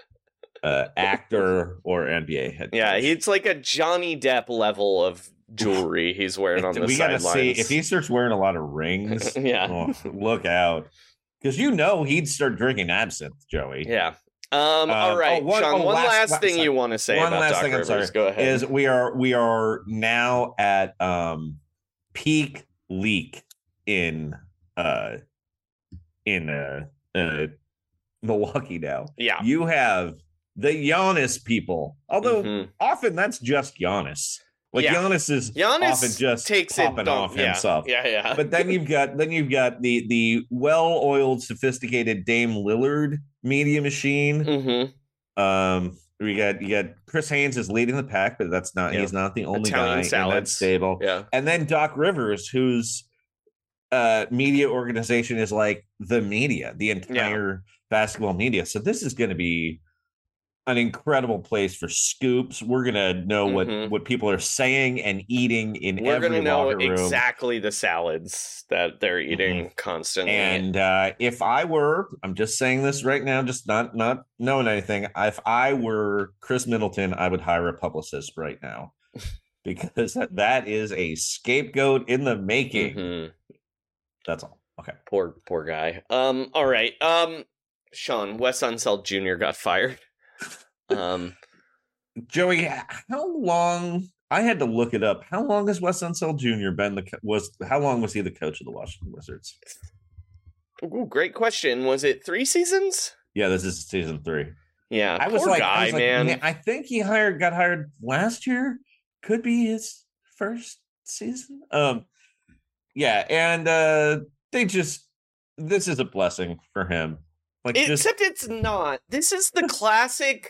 [SPEAKER 5] uh, actor or N B A head coach.
[SPEAKER 6] Yeah, it's like a Johnny Depp level of jewelry he's wearing on the
[SPEAKER 5] we gotta see
[SPEAKER 6] sidelines.
[SPEAKER 5] if he starts wearing a lot of rings.
[SPEAKER 6] Yeah.
[SPEAKER 5] oh, look out, because you know he'd start drinking absinthe, Joey.
[SPEAKER 6] Yeah. Um, all
[SPEAKER 5] Um,
[SPEAKER 6] right,
[SPEAKER 5] oh, one-
[SPEAKER 6] Sean.
[SPEAKER 5] oh,
[SPEAKER 6] one
[SPEAKER 5] last-
[SPEAKER 6] last,
[SPEAKER 5] last-
[SPEAKER 6] thing
[SPEAKER 5] sorry.
[SPEAKER 6] you want to say
[SPEAKER 5] One
[SPEAKER 6] about
[SPEAKER 5] last
[SPEAKER 6] Doc
[SPEAKER 5] thing, I'm
[SPEAKER 6] Rivers?
[SPEAKER 5] sorry,
[SPEAKER 6] Go ahead.
[SPEAKER 5] is we are we are now at um peak leak in uh in uh, uh Milwaukee now.
[SPEAKER 6] yeah.
[SPEAKER 5] You have the Giannis people, although
[SPEAKER 6] Mhm.
[SPEAKER 5] often that's just Giannis. Like
[SPEAKER 6] Yeah.
[SPEAKER 5] Giannis is
[SPEAKER 6] Giannis
[SPEAKER 5] often just
[SPEAKER 6] takes it.
[SPEAKER 5] popping
[SPEAKER 6] don't-
[SPEAKER 5] off
[SPEAKER 6] yeah,
[SPEAKER 5] himself.
[SPEAKER 6] Yeah, yeah.
[SPEAKER 5] But then you've got then you've got the the well-oiled, sophisticated Dame Lillard media machine.
[SPEAKER 6] mm-hmm.
[SPEAKER 5] Um, we got you got Chris Haynes is leading the pack, but that's not
[SPEAKER 6] Yeah.
[SPEAKER 5] he's not the only
[SPEAKER 6] Italian
[SPEAKER 5] guy in that
[SPEAKER 6] salads.
[SPEAKER 5] stable.
[SPEAKER 6] Yeah.
[SPEAKER 5] And then Doc Rivers, whose uh media organization is like the media, the entire basketball media. So this is going to be an incredible place for scoops. We're gonna know
[SPEAKER 6] Mhm.
[SPEAKER 5] what what people are saying and eating in
[SPEAKER 6] We're
[SPEAKER 5] every
[SPEAKER 6] gonna know
[SPEAKER 5] locker room.
[SPEAKER 6] exactly the salads that they're eating constantly.
[SPEAKER 5] And uh, if I were, I'm just saying this right now, just not not knowing anything. If I were Chris Middleton, I would hire a publicist right now because that, that is a scapegoat in the making.
[SPEAKER 6] Mhm.
[SPEAKER 5] That's all. Okay.
[SPEAKER 6] Poor, poor guy. Um. All right. Um. Sean, Wes Unseld Junior got fired. Um.
[SPEAKER 5] Joey, how long? I had to look it up. How long has Wes Unseld Junior been the co- was? How long was he the coach of the Washington Wizards?
[SPEAKER 6] Ooh, great question. Was it three seasons?
[SPEAKER 5] Yeah, this is season three.
[SPEAKER 6] Yeah.
[SPEAKER 5] I was
[SPEAKER 6] poor
[SPEAKER 5] like,
[SPEAKER 6] guy,
[SPEAKER 5] I was like,
[SPEAKER 6] man.
[SPEAKER 5] I think he hired got hired last year. Could be his first season. Um, yeah, and uh, they just this is a blessing for him. Like, just,
[SPEAKER 6] Except it's not. This is the classic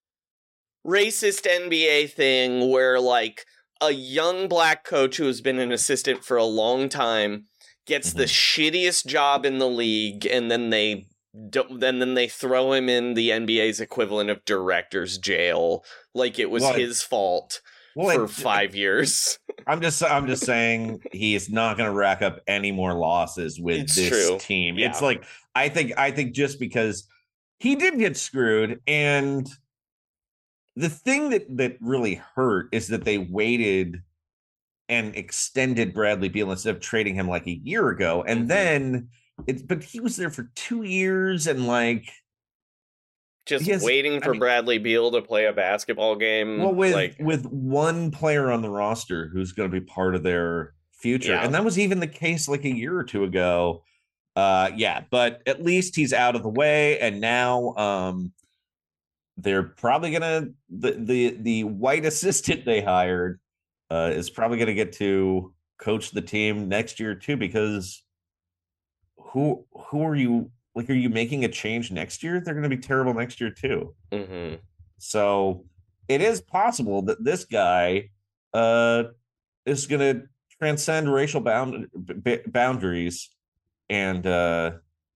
[SPEAKER 6] racist N B A thing where, like, a young black coach who has been an assistant for a long time gets the shittiest job in the league, and then they don't, then then they throw him in the N B A's equivalent of director's jail, like it was
[SPEAKER 5] Well, it-
[SPEAKER 6] his fault
[SPEAKER 5] well,
[SPEAKER 6] for
[SPEAKER 5] it-
[SPEAKER 6] five years.
[SPEAKER 5] I'm just I'm just saying he is not going to rack up any more losses with
[SPEAKER 6] It's
[SPEAKER 5] this
[SPEAKER 6] true.
[SPEAKER 5] team.
[SPEAKER 6] Yeah.
[SPEAKER 5] It's like I think I think just because he did get screwed, and the thing that that really hurt is that they waited and extended Bradley Beal instead of trading him like a year ago, and
[SPEAKER 6] Mhm.
[SPEAKER 5] then it's but he was there for two years and like
[SPEAKER 6] Just
[SPEAKER 5] He has-
[SPEAKER 6] waiting
[SPEAKER 5] I
[SPEAKER 6] for
[SPEAKER 5] mean-
[SPEAKER 6] Bradley Beal to play a basketball game.
[SPEAKER 5] well with
[SPEAKER 6] like,
[SPEAKER 5] with one player on the roster who's going to be part of their future,
[SPEAKER 6] Yeah.
[SPEAKER 5] and that was even the case like a year or two ago. Uh, yeah, but at least he's out of the way, and now um, they're probably gonna the the the white assistant they hired uh, is probably gonna get to coach the team next year too, because who who are you like? Are you making a change next year? They're gonna be terrible next year too.
[SPEAKER 6] mhm.
[SPEAKER 5] So it is possible that this guy uh, is going to transcend racial bound b- boundaries and uh,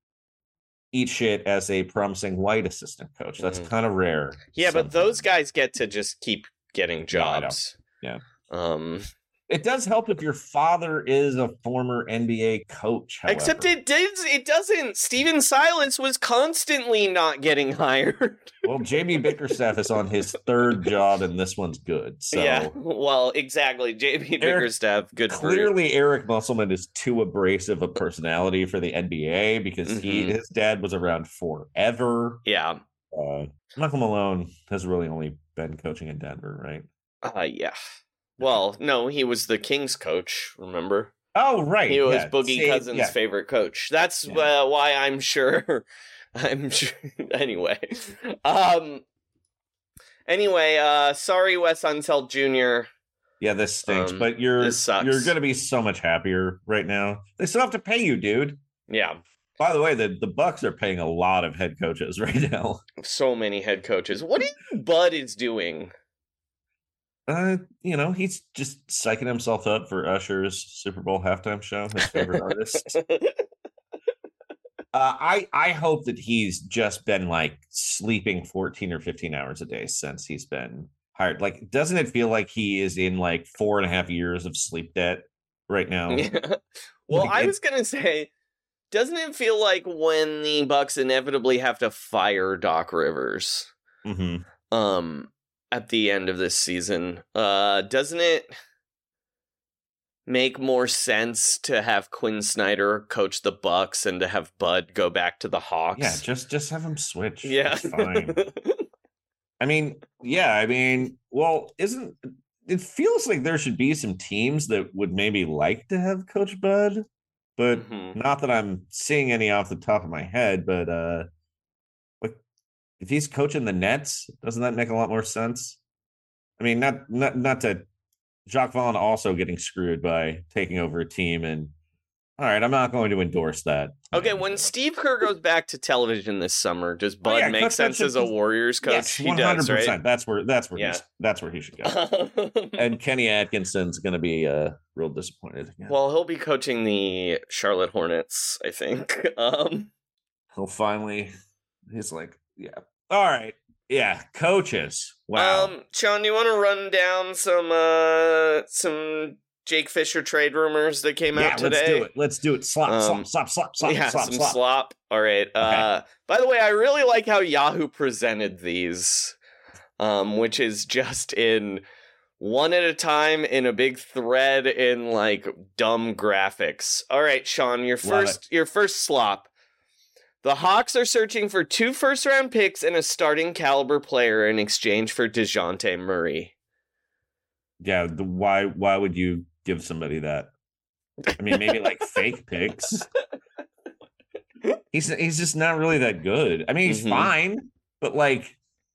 [SPEAKER 5] eat shit as a promising white assistant coach. That's
[SPEAKER 6] Mhm.
[SPEAKER 5] kind of rare.
[SPEAKER 6] Yeah, but those
[SPEAKER 5] sometimes.
[SPEAKER 6] guys get to just keep getting
[SPEAKER 5] No, I know.
[SPEAKER 6] jobs.
[SPEAKER 5] Yeah.
[SPEAKER 6] Um,
[SPEAKER 5] It does help if your father is a former N B A coach. However.
[SPEAKER 6] except it did. It doesn't. Steven Silas was constantly not getting hired.
[SPEAKER 5] Well, J B Bickerstaff is on his third job, and this one's good. So
[SPEAKER 6] Yeah. Well, exactly. J B
[SPEAKER 5] Eric-
[SPEAKER 6] Bickerstaff, good for you.
[SPEAKER 5] clearly Eric Musselman is too abrasive a personality for the N B A because he
[SPEAKER 6] Mhm.
[SPEAKER 5] his dad was around forever.
[SPEAKER 6] Yeah.
[SPEAKER 5] Uh, Michael Malone has really only been coaching in Denver, right?
[SPEAKER 6] Uh, yeah. Well, no, he was the Kings coach. Remember?
[SPEAKER 5] Oh, right.
[SPEAKER 6] He was
[SPEAKER 5] yeah.
[SPEAKER 6] Boogie
[SPEAKER 5] See,
[SPEAKER 6] Cousins'
[SPEAKER 5] yeah.
[SPEAKER 6] favorite coach. That's
[SPEAKER 5] Yeah.
[SPEAKER 6] uh, why I'm sure. I'm sure. Anyway. Um. Anyway, uh, sorry, Wes Unseld Junior
[SPEAKER 5] Yeah, this stinks,
[SPEAKER 6] Um,
[SPEAKER 5] but you're
[SPEAKER 6] this sucks.
[SPEAKER 5] you're gonna be so much happier right now. They still have to pay you, dude.
[SPEAKER 6] Yeah.
[SPEAKER 5] By the way, the, the Bucks are paying a lot of head coaches right now.
[SPEAKER 6] So many head coaches. What do you think Bud is doing?
[SPEAKER 5] Uh, you know, he's just psyching himself up for Usher's Super Bowl halftime show, his favorite artist. Uh, I I hope that he's just been like sleeping fourteen or fifteen hours a day since he's been hired. Like, doesn't it feel like he is in like four and a half years of sleep debt right now?
[SPEAKER 6] Yeah. Well,
[SPEAKER 5] Like,
[SPEAKER 6] I
[SPEAKER 5] it-
[SPEAKER 6] was gonna say, doesn't it feel like when the Bucks inevitably have to fire Doc Rivers,
[SPEAKER 5] Mhm.
[SPEAKER 6] um, at the end of this season, uh, doesn't it make more sense to have Quinn Snyder coach the Bucks and to have Bud go back to the Hawks?
[SPEAKER 5] Yeah, just just have him switch.
[SPEAKER 6] yeah,
[SPEAKER 5] It's fine. I mean, yeah, I mean, well, isn't it feels like there should be some teams that would maybe like to have Coach Bud, but
[SPEAKER 6] Mhm.
[SPEAKER 5] not that I'm seeing any off the top of my head. But uh, like if he's coaching the Nets, doesn't that make a lot more sense? I mean, not not not to Jacques Vaughn also getting screwed by taking over a team, and all right, I'm not going to endorse that.
[SPEAKER 6] Okay, when Steve Kerr goes back to television this summer, does Bud
[SPEAKER 5] Oh, yeah,
[SPEAKER 6] make
[SPEAKER 5] Coach Bud
[SPEAKER 6] sense
[SPEAKER 5] should
[SPEAKER 6] as a
[SPEAKER 5] be-
[SPEAKER 6] Warriors coach?
[SPEAKER 5] Yes,
[SPEAKER 6] he
[SPEAKER 5] one
[SPEAKER 6] does,
[SPEAKER 5] hundred
[SPEAKER 6] right?
[SPEAKER 5] percent. That's where that's where
[SPEAKER 6] Yeah.
[SPEAKER 5] he's that's where he should go. And Kenny Atkinson's going to be uh, real disappointed again.
[SPEAKER 6] Well, he'll be coaching the Charlotte Hornets, I think. Um,
[SPEAKER 5] He'll finally, he's like, yeah, all right, yeah, coaches. Wow.
[SPEAKER 6] um, Sean, do you want to run down some uh, some Jake Fisher trade rumors that came
[SPEAKER 5] yeah,
[SPEAKER 6] out today?
[SPEAKER 5] let's do it. Let's do it. Slop,
[SPEAKER 6] Um,
[SPEAKER 5] slop, slop, slop, slop,
[SPEAKER 6] yeah,
[SPEAKER 5] slop,
[SPEAKER 6] some
[SPEAKER 5] slop.
[SPEAKER 6] slop. All right. Uh, by the way, I really like how Yahoo presented these, um, which is just in one at a time in a big thread in like dumb graphics. All right, Sean, your
[SPEAKER 5] Love
[SPEAKER 6] first your first slop. The Hawks are searching for two first round picks and a starting caliber player in exchange for DeJounte Murray.
[SPEAKER 5] Yeah, the, why? Why would you give somebody that? I mean, maybe like fake picks. He's he's just not really that good. I mean, he's
[SPEAKER 6] Mhm.
[SPEAKER 5] fine, but like,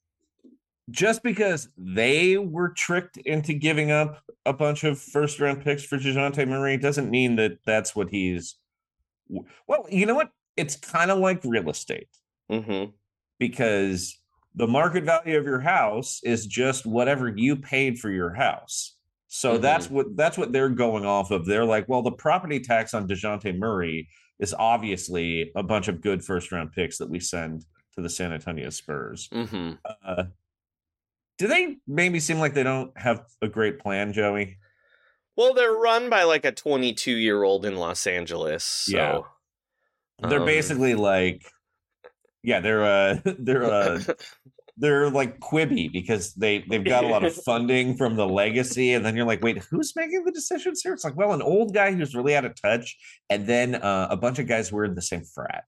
[SPEAKER 5] just because they were tricked into giving up a bunch of first round picks for DeJounte Murray doesn't mean that that's what he's. Well, you know what? It's kind of like real estate
[SPEAKER 6] Mm-hmm.
[SPEAKER 5] because the market value of your house is just whatever you paid for your house. So
[SPEAKER 6] Mhm.
[SPEAKER 5] that's what that's what they're going off of. They're like, well, the property tax on DeJounte Murray is obviously a bunch of good first round picks that we send to the San Antonio Spurs.
[SPEAKER 6] Mm-hmm.
[SPEAKER 5] Uh, do they maybe seem like they don't have a great plan, Joey?
[SPEAKER 6] Well, they're run by like a twenty-two year old in Los Angeles. So,
[SPEAKER 5] Yeah. They're
[SPEAKER 6] um,
[SPEAKER 5] basically like, yeah, they're uh, they're uh, they're like Quibi because they they've got a lot of funding from the legacy, and then you're like, wait, who's making the decisions here? It's like, well, an old guy who's really out of touch, and then uh, a bunch of guys who are in the same frat.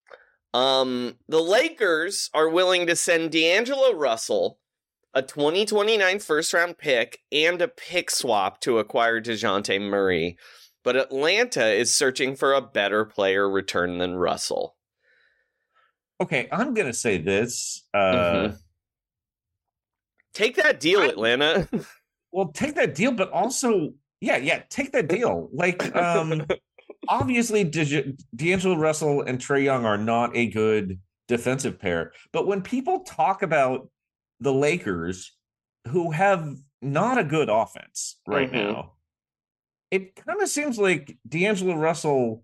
[SPEAKER 6] Um, the Lakers are willing to send D'Angelo Russell a twenty twenty-nine first round pick and a pick swap to acquire DeJounte Murray, but Atlanta is searching for a better player return than Russell.
[SPEAKER 5] Okay, I'm gonna say this. Uh,
[SPEAKER 6] Mhm. Take that deal,
[SPEAKER 5] I-
[SPEAKER 6] Atlanta.
[SPEAKER 5] Well, take that deal, but also, yeah, yeah, take that deal. Like, um, obviously, De- D'Angelo Russell and Trae Young are not a good defensive pair. But when people talk about the Lakers, who have not a good offense right
[SPEAKER 6] Mhm.
[SPEAKER 5] now, it kind of seems like D'Angelo Russell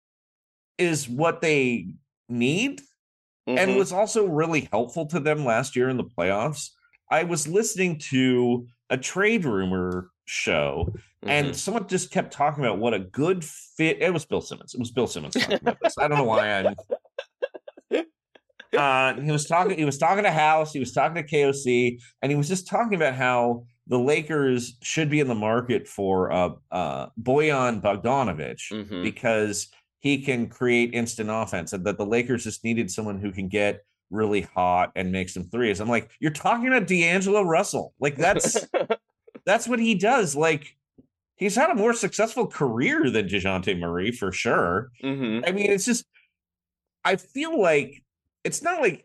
[SPEAKER 5] is what they need and
[SPEAKER 6] Mhm.
[SPEAKER 5] was also really helpful to them last year in the playoffs. I was listening to a trade rumor show, and
[SPEAKER 6] Mhm.
[SPEAKER 5] someone just kept talking about what a good fit. It was Bill Simmons. It was Bill Simmons talking about this. I don't know why I'm. Uh, he was talking. He was talking to House. He was talking to K O C, and he was just talking about how the Lakers should be in the market for uh, uh, Bojan Bogdanovic
[SPEAKER 6] Mhm.
[SPEAKER 5] because he can create instant offense, and that the Lakers just needed someone who can get really hot and make some threes. I'm like, you're talking about D'Angelo Russell. Like that's that's what he does. Like he's had a more successful career than DeJounte Murray for sure.
[SPEAKER 6] Mm-hmm.
[SPEAKER 5] I mean, it's just, I feel like it's not like,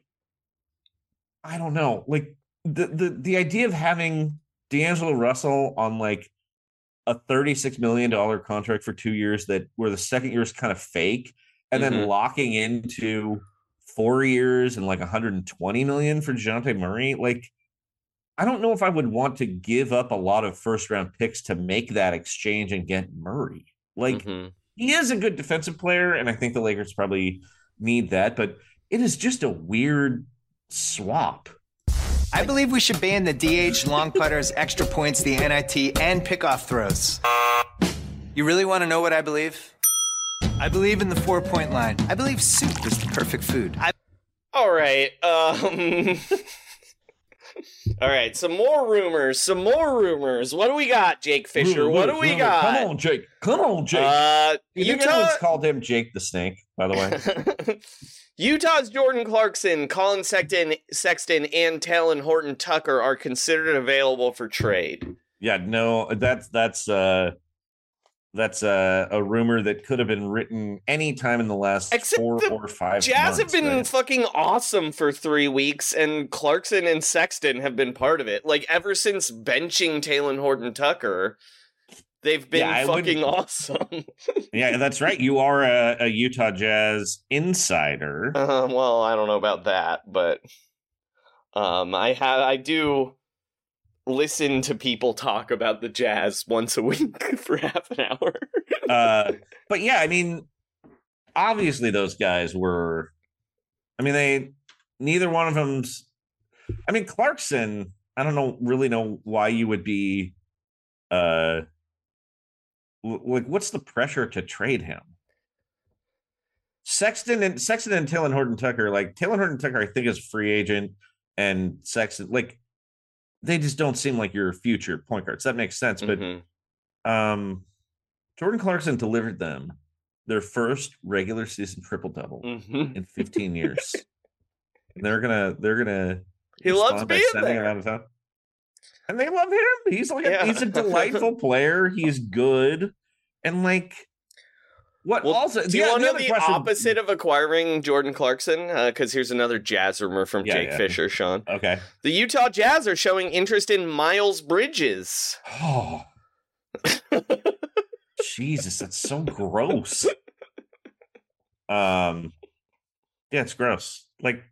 [SPEAKER 5] I don't know, like the the the idea of having D'Angelo Russell on like a thirty-six million dollars contract for two years that where the second year is kind of fake, and
[SPEAKER 6] Mm-hmm.
[SPEAKER 5] then locking into four years and like one hundred twenty million dollars for DeJounte Murray, like, I don't know if I would want to give up a lot of first round picks to make that exchange and get Murray. Like,
[SPEAKER 6] Mm-hmm.
[SPEAKER 5] he is a good defensive player, and I think the Lakers probably need that, but it is just a weird swap.
[SPEAKER 9] I believe we should ban the D H, long putters, extra points, the N I T, and pickoff throws. You really want to know what I believe? I believe in the four-point line. I believe soup is the perfect food. I-
[SPEAKER 6] All right. Um... All right. Some more rumors. Some more rumors. What do we got, Jake Fisher? What do we got?
[SPEAKER 5] Come on, Jake. Come on, Jake.
[SPEAKER 6] Uh,
[SPEAKER 5] you think
[SPEAKER 6] Utah...
[SPEAKER 5] anyone's called him Jake the Snake, by the way?
[SPEAKER 6] Utah's Jordan Clarkson, Colin Sexton, Sexton, and Talen Horton Tucker are considered available for trade.
[SPEAKER 5] Yeah, no, that's that's uh that's uh, a rumor that could have been written any time in the last
[SPEAKER 6] Except
[SPEAKER 5] four
[SPEAKER 6] the
[SPEAKER 5] or five
[SPEAKER 6] Jazz
[SPEAKER 5] months,
[SPEAKER 6] have been
[SPEAKER 5] right?
[SPEAKER 6] fucking awesome for three weeks, and Clarkson and Sexton have been part of it. Like, ever since benching Talen Horton Tucker, they've been
[SPEAKER 5] Yeah, I
[SPEAKER 6] fucking
[SPEAKER 5] would-
[SPEAKER 6] awesome.
[SPEAKER 5] Yeah, that's right. You are a, a Utah Jazz insider.
[SPEAKER 6] Uh, well, I don't know about that, but um, I have I do listen to people talk about the Jazz once a week for half an hour.
[SPEAKER 5] uh, but yeah, I mean, obviously those guys were. I mean, they neither one of them's. I mean, Clarkson. I don't know really know why you would be. Uh, like, what's the pressure to trade him? Sexton and Sexton and Talen Horton Tucker, like Talen Horton Tucker, I think is a free agent, and Sexton, like, they just don't seem like your future point guards. That makes sense, but
[SPEAKER 6] Mm-hmm.
[SPEAKER 5] um, Jordan Clarkson delivered them their first regular season triple double
[SPEAKER 6] Mm-hmm.
[SPEAKER 5] in fifteen years. And they're gonna, they're gonna.
[SPEAKER 6] He loves
[SPEAKER 5] respond by
[SPEAKER 6] being
[SPEAKER 5] sending
[SPEAKER 6] there.
[SPEAKER 5] him out of town. And they love him. He's like, a,
[SPEAKER 6] Yeah.
[SPEAKER 5] he's a delightful player. He's good, and like, what
[SPEAKER 6] Well,
[SPEAKER 5] also?
[SPEAKER 6] do you
[SPEAKER 5] the-
[SPEAKER 6] want to
[SPEAKER 5] the
[SPEAKER 6] know
[SPEAKER 5] other
[SPEAKER 6] the
[SPEAKER 5] question-
[SPEAKER 6] opposite of acquiring Jordan Clarkson? Because here's another Jazz rumor from
[SPEAKER 5] Yeah,
[SPEAKER 6] Jake
[SPEAKER 5] yeah.
[SPEAKER 6] Fisher, Sean.
[SPEAKER 5] Okay.
[SPEAKER 6] The Utah Jazz are showing interest in Miles Bridges.
[SPEAKER 5] Oh, Jesus, that's so gross. Um, yeah, it's gross. Like,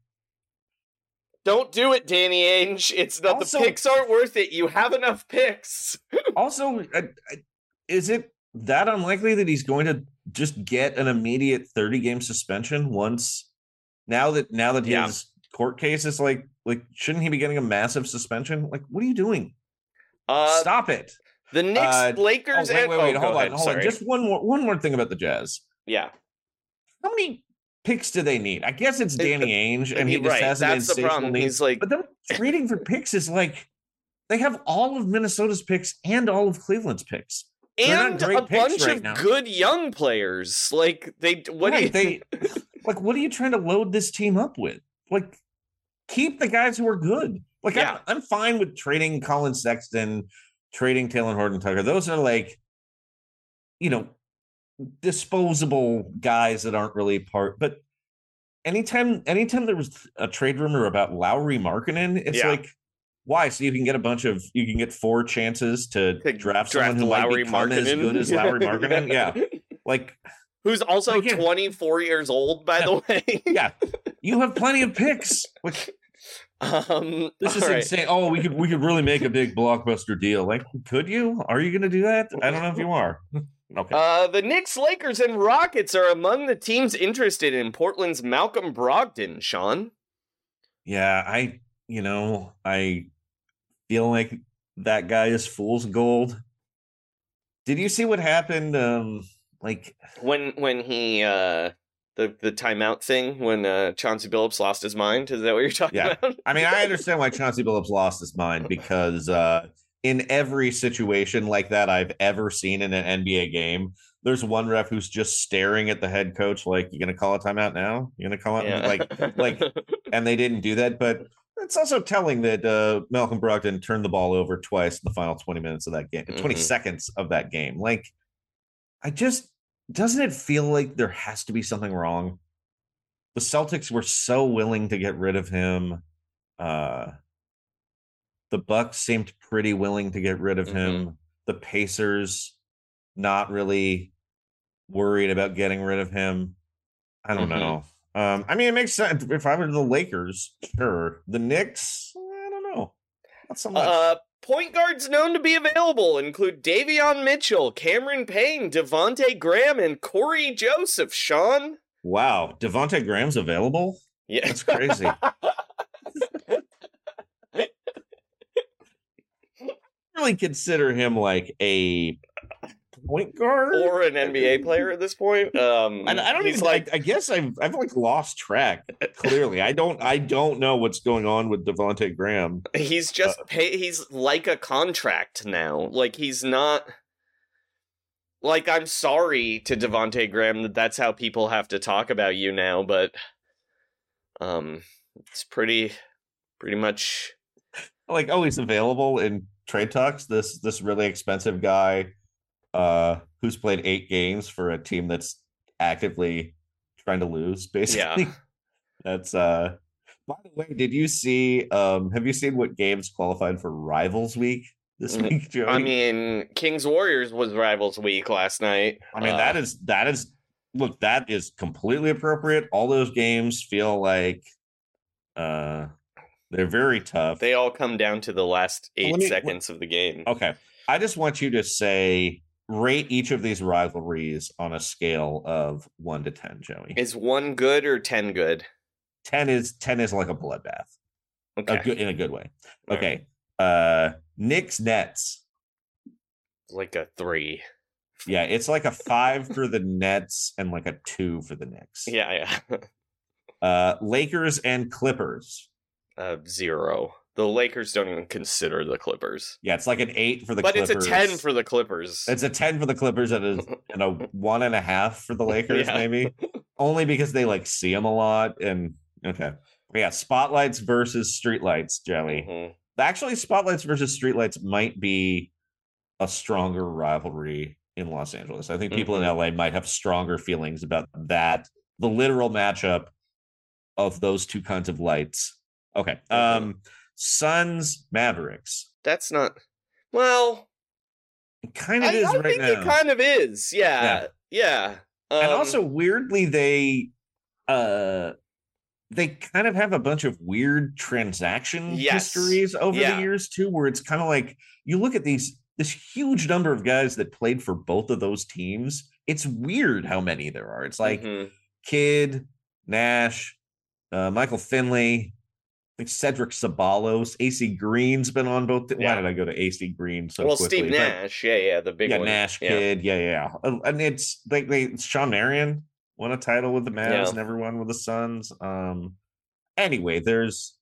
[SPEAKER 6] Don't do it, Danny Ainge. It's not
[SPEAKER 5] Also-
[SPEAKER 6] the picks aren't worth it. You have enough picks.
[SPEAKER 5] also, uh, uh, is it that unlikely that he's going to just get an immediate thirty game suspension once? Now that now that
[SPEAKER 6] Yeah.
[SPEAKER 5] his court case is like like, shouldn't he be getting a massive suspension? Like, what are you doing?
[SPEAKER 6] Uh,
[SPEAKER 5] Stop it.
[SPEAKER 6] The Knicks,
[SPEAKER 5] Uh,
[SPEAKER 6] Lakers,
[SPEAKER 5] Oh, wait,
[SPEAKER 6] and
[SPEAKER 5] wait, wait,
[SPEAKER 6] oh,
[SPEAKER 5] hold
[SPEAKER 6] go
[SPEAKER 5] on,
[SPEAKER 6] ahead,
[SPEAKER 5] hold on.
[SPEAKER 6] sorry.
[SPEAKER 5] Just one more one more thing about the Jazz.
[SPEAKER 6] yeah.
[SPEAKER 5] How many picks do they need? I guess it's Danny Ainge, and he just
[SPEAKER 6] right.
[SPEAKER 5] has an
[SPEAKER 6] That's the
[SPEAKER 5] insatiable
[SPEAKER 6] problem.
[SPEAKER 5] need.
[SPEAKER 6] He's like,
[SPEAKER 5] But them trading for picks is like they have all of Minnesota's picks and all of Cleveland's picks. They're not
[SPEAKER 6] and
[SPEAKER 5] great
[SPEAKER 6] a
[SPEAKER 5] picks
[SPEAKER 6] bunch
[SPEAKER 5] right
[SPEAKER 6] of
[SPEAKER 5] now.
[SPEAKER 6] good young players. Like they, what
[SPEAKER 5] Right,
[SPEAKER 6] do you?
[SPEAKER 5] they like? What are you trying to load this team up with? Like, keep the guys who are good. Like,
[SPEAKER 6] Yeah.
[SPEAKER 5] I'm, I'm fine with trading Colin Sexton, trading Talen Horton Tucker. Those are like, you know, disposable guys that aren't really part. But anytime, anytime there was a trade rumor about Lowry Markkinen, it's
[SPEAKER 6] Yeah.
[SPEAKER 5] like, why? So you can get a bunch of, you can get four chances to,
[SPEAKER 6] To
[SPEAKER 5] draft,
[SPEAKER 6] draft
[SPEAKER 5] someone who
[SPEAKER 6] Lowry
[SPEAKER 5] might become as
[SPEAKER 6] Markkinen.
[SPEAKER 5] good as Lowry Markkinen. Yeah, like.
[SPEAKER 6] Who's also
[SPEAKER 5] Like, yeah.
[SPEAKER 6] twenty-four years old, by the way.
[SPEAKER 5] Yeah, you have plenty of picks. Like,
[SPEAKER 6] Um,
[SPEAKER 5] this is
[SPEAKER 6] all right.
[SPEAKER 5] insane. Oh, we could we could really make a big blockbuster deal. Like, could you? Are you going to do that? I don't know if you are. Okay.
[SPEAKER 6] Uh, the Knicks, Lakers, and Rockets are among the teams interested in Portland's Malcolm Brogdon, Sean.
[SPEAKER 5] Yeah, I you know I feel like that guy is fool's gold. Did you see what happened? Um, like
[SPEAKER 6] When when he uh the the timeout thing when uh Chauncey Billups lost his mind, is that what you're talking
[SPEAKER 5] Yeah.
[SPEAKER 6] about?
[SPEAKER 5] I mean, I understand why Chauncey Billups lost his mind because uh, in every situation like that I've ever seen in an N B A game, there's one ref who's just staring at the head coach like, "You gonna call a timeout now? You gonna call it?"
[SPEAKER 6] Yeah.
[SPEAKER 5] Like, like, and they didn't do that. But It's also telling that uh, Malcolm Brogdon turned the ball over twice in the final twenty minutes of that game, mm-hmm. twenty seconds of that game. Like, I just, doesn't it feel like there has to be something wrong? The Celtics were so willing to get rid of him. Uh, the Bucks seemed pretty willing to get rid of mm-hmm. him. The Pacers, not really worried about getting rid of him. I don't mm-hmm. know. Um, I mean, it makes sense. If I were the Lakers, sure. The Knicks, I don't know. Not so much.
[SPEAKER 6] Uh, point guards known to be available include Davion Mitchell, Cameron Payne, Devontae Graham, and Corey Joseph. Sean?
[SPEAKER 5] Wow. Devontae Graham's available?
[SPEAKER 6] Yeah.
[SPEAKER 5] That's crazy. Really consider him like a point guard
[SPEAKER 6] or an N B A player at this point. Um,
[SPEAKER 5] I, I don't even like. I guess I've I've like lost track. Clearly, I don't. I don't know what's going on with Devontae Graham.
[SPEAKER 6] He's just uh, pay. He's like a contract now. Like he's not. Like I'm sorry to Devontae Graham that that's how people have to talk about you now, but um, it's pretty, pretty much
[SPEAKER 5] like oh, he's available in trade talks. This this really expensive guy. Uh, who's played eight games for a team that's actively trying to lose, basically.
[SPEAKER 6] Yeah.
[SPEAKER 5] That's uh by the way, did you see um have you seen what games qualified for Rivals Week this week, Joey?
[SPEAKER 6] I mean, Kings Warriors was Rivals Week last night.
[SPEAKER 5] I mean,
[SPEAKER 6] uh,
[SPEAKER 5] that is that is look, that is completely appropriate. All those games feel like uh they're very tough.
[SPEAKER 6] They all come down to the last eight me, seconds
[SPEAKER 5] let,
[SPEAKER 6] of the game.
[SPEAKER 5] Okay. I just want you to say rate each of these rivalries on a scale of one to ten, Joey.
[SPEAKER 6] Is one good or ten good?
[SPEAKER 5] Ten is ten is like a bloodbath.
[SPEAKER 6] Okay,
[SPEAKER 5] a good, in a good way.
[SPEAKER 6] All
[SPEAKER 5] okay, right. uh, Knicks Nets,
[SPEAKER 6] like a three.
[SPEAKER 5] Yeah, it's like a five for the Nets and like a two for the Knicks.
[SPEAKER 6] Yeah, yeah.
[SPEAKER 5] uh, Lakers and Clippers,
[SPEAKER 6] uh, zero. The Lakers don't even consider the Clippers.
[SPEAKER 5] Yeah, it's like an eight for the
[SPEAKER 6] but
[SPEAKER 5] Clippers.
[SPEAKER 6] But it's a ten for the Clippers.
[SPEAKER 5] It's a ten for the Clippers and a, and a one and a half for the Lakers,
[SPEAKER 6] yeah.
[SPEAKER 5] maybe. Only because they like see them a lot. And okay. Yeah, Spotlights versus Streetlights, Joey. Mm-hmm. Actually, Spotlights versus Streetlights might be a stronger rivalry in Los Angeles. I think people mm-hmm. in L A might have stronger feelings about that, the literal matchup of those two kinds of lights. Okay. Mm-hmm. Um Suns Mavericks.
[SPEAKER 6] That's not well.
[SPEAKER 5] It kind of I, is
[SPEAKER 6] I
[SPEAKER 5] right
[SPEAKER 6] think
[SPEAKER 5] now.
[SPEAKER 6] It kind of is. Yeah. Yeah. yeah. Um,
[SPEAKER 5] and also weirdly they uh they kind of have a bunch of weird transaction
[SPEAKER 6] yes.
[SPEAKER 5] histories over
[SPEAKER 6] yeah.
[SPEAKER 5] the years too, where it's kind of like you look at these this huge number of guys that played for both of those teams. It's weird how many there are. It's like mm-hmm. Kidd, Nash, uh, Michael Finley, I think Cedric Sabalos, A C Green's been on both. Th-
[SPEAKER 6] yeah.
[SPEAKER 5] Why did I go to A C Green so
[SPEAKER 6] well,
[SPEAKER 5] quickly?
[SPEAKER 6] Steve Nash, but, yeah, yeah, the big
[SPEAKER 5] yeah,
[SPEAKER 6] one.
[SPEAKER 5] Nash,
[SPEAKER 6] yeah.
[SPEAKER 5] Kidd, yeah, yeah, yeah. And it's like they, Sean Marion won a title with the Mavs, yeah. never won with the Suns. Um, anyway, there's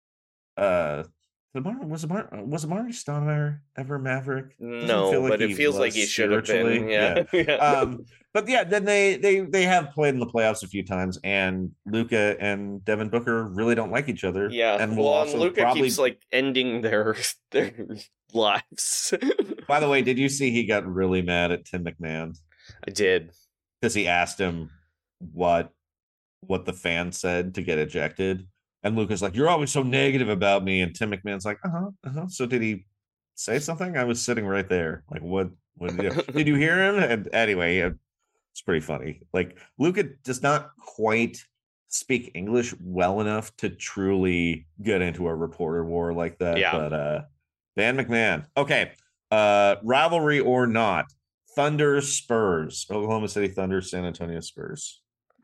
[SPEAKER 5] uh, was Amar, was Amari Stoudemire ever Maverick?
[SPEAKER 6] Doesn't no, like but it feels like he should have been. Yeah,
[SPEAKER 5] yeah. yeah. Um, but yeah, then they they they have played in the playoffs a few times, and Luka and Devin Booker really don't like each other.
[SPEAKER 6] Yeah,
[SPEAKER 5] and
[SPEAKER 6] well,
[SPEAKER 5] also
[SPEAKER 6] Luka
[SPEAKER 5] probably...
[SPEAKER 6] keeps like ending their their lives.
[SPEAKER 5] By the way, did you see he got really mad at Tim McMahon?
[SPEAKER 6] I did,
[SPEAKER 5] because he asked him what what the fan said to get ejected, and Luka's like, "You're always so negative about me," and Tim McMahon's like, "Uh huh, uh huh." So did he say something? I was sitting right there. Like, what? What did you, did you hear him? And anyway. Uh, It's pretty funny. Like Luka does not quite speak English well enough to truly get into a reporter war like that.
[SPEAKER 6] Yeah.
[SPEAKER 5] But uh Van McMahon. Okay. Uh rivalry or not. Thunder Spurs. Oklahoma City Thunder, San Antonio Spurs.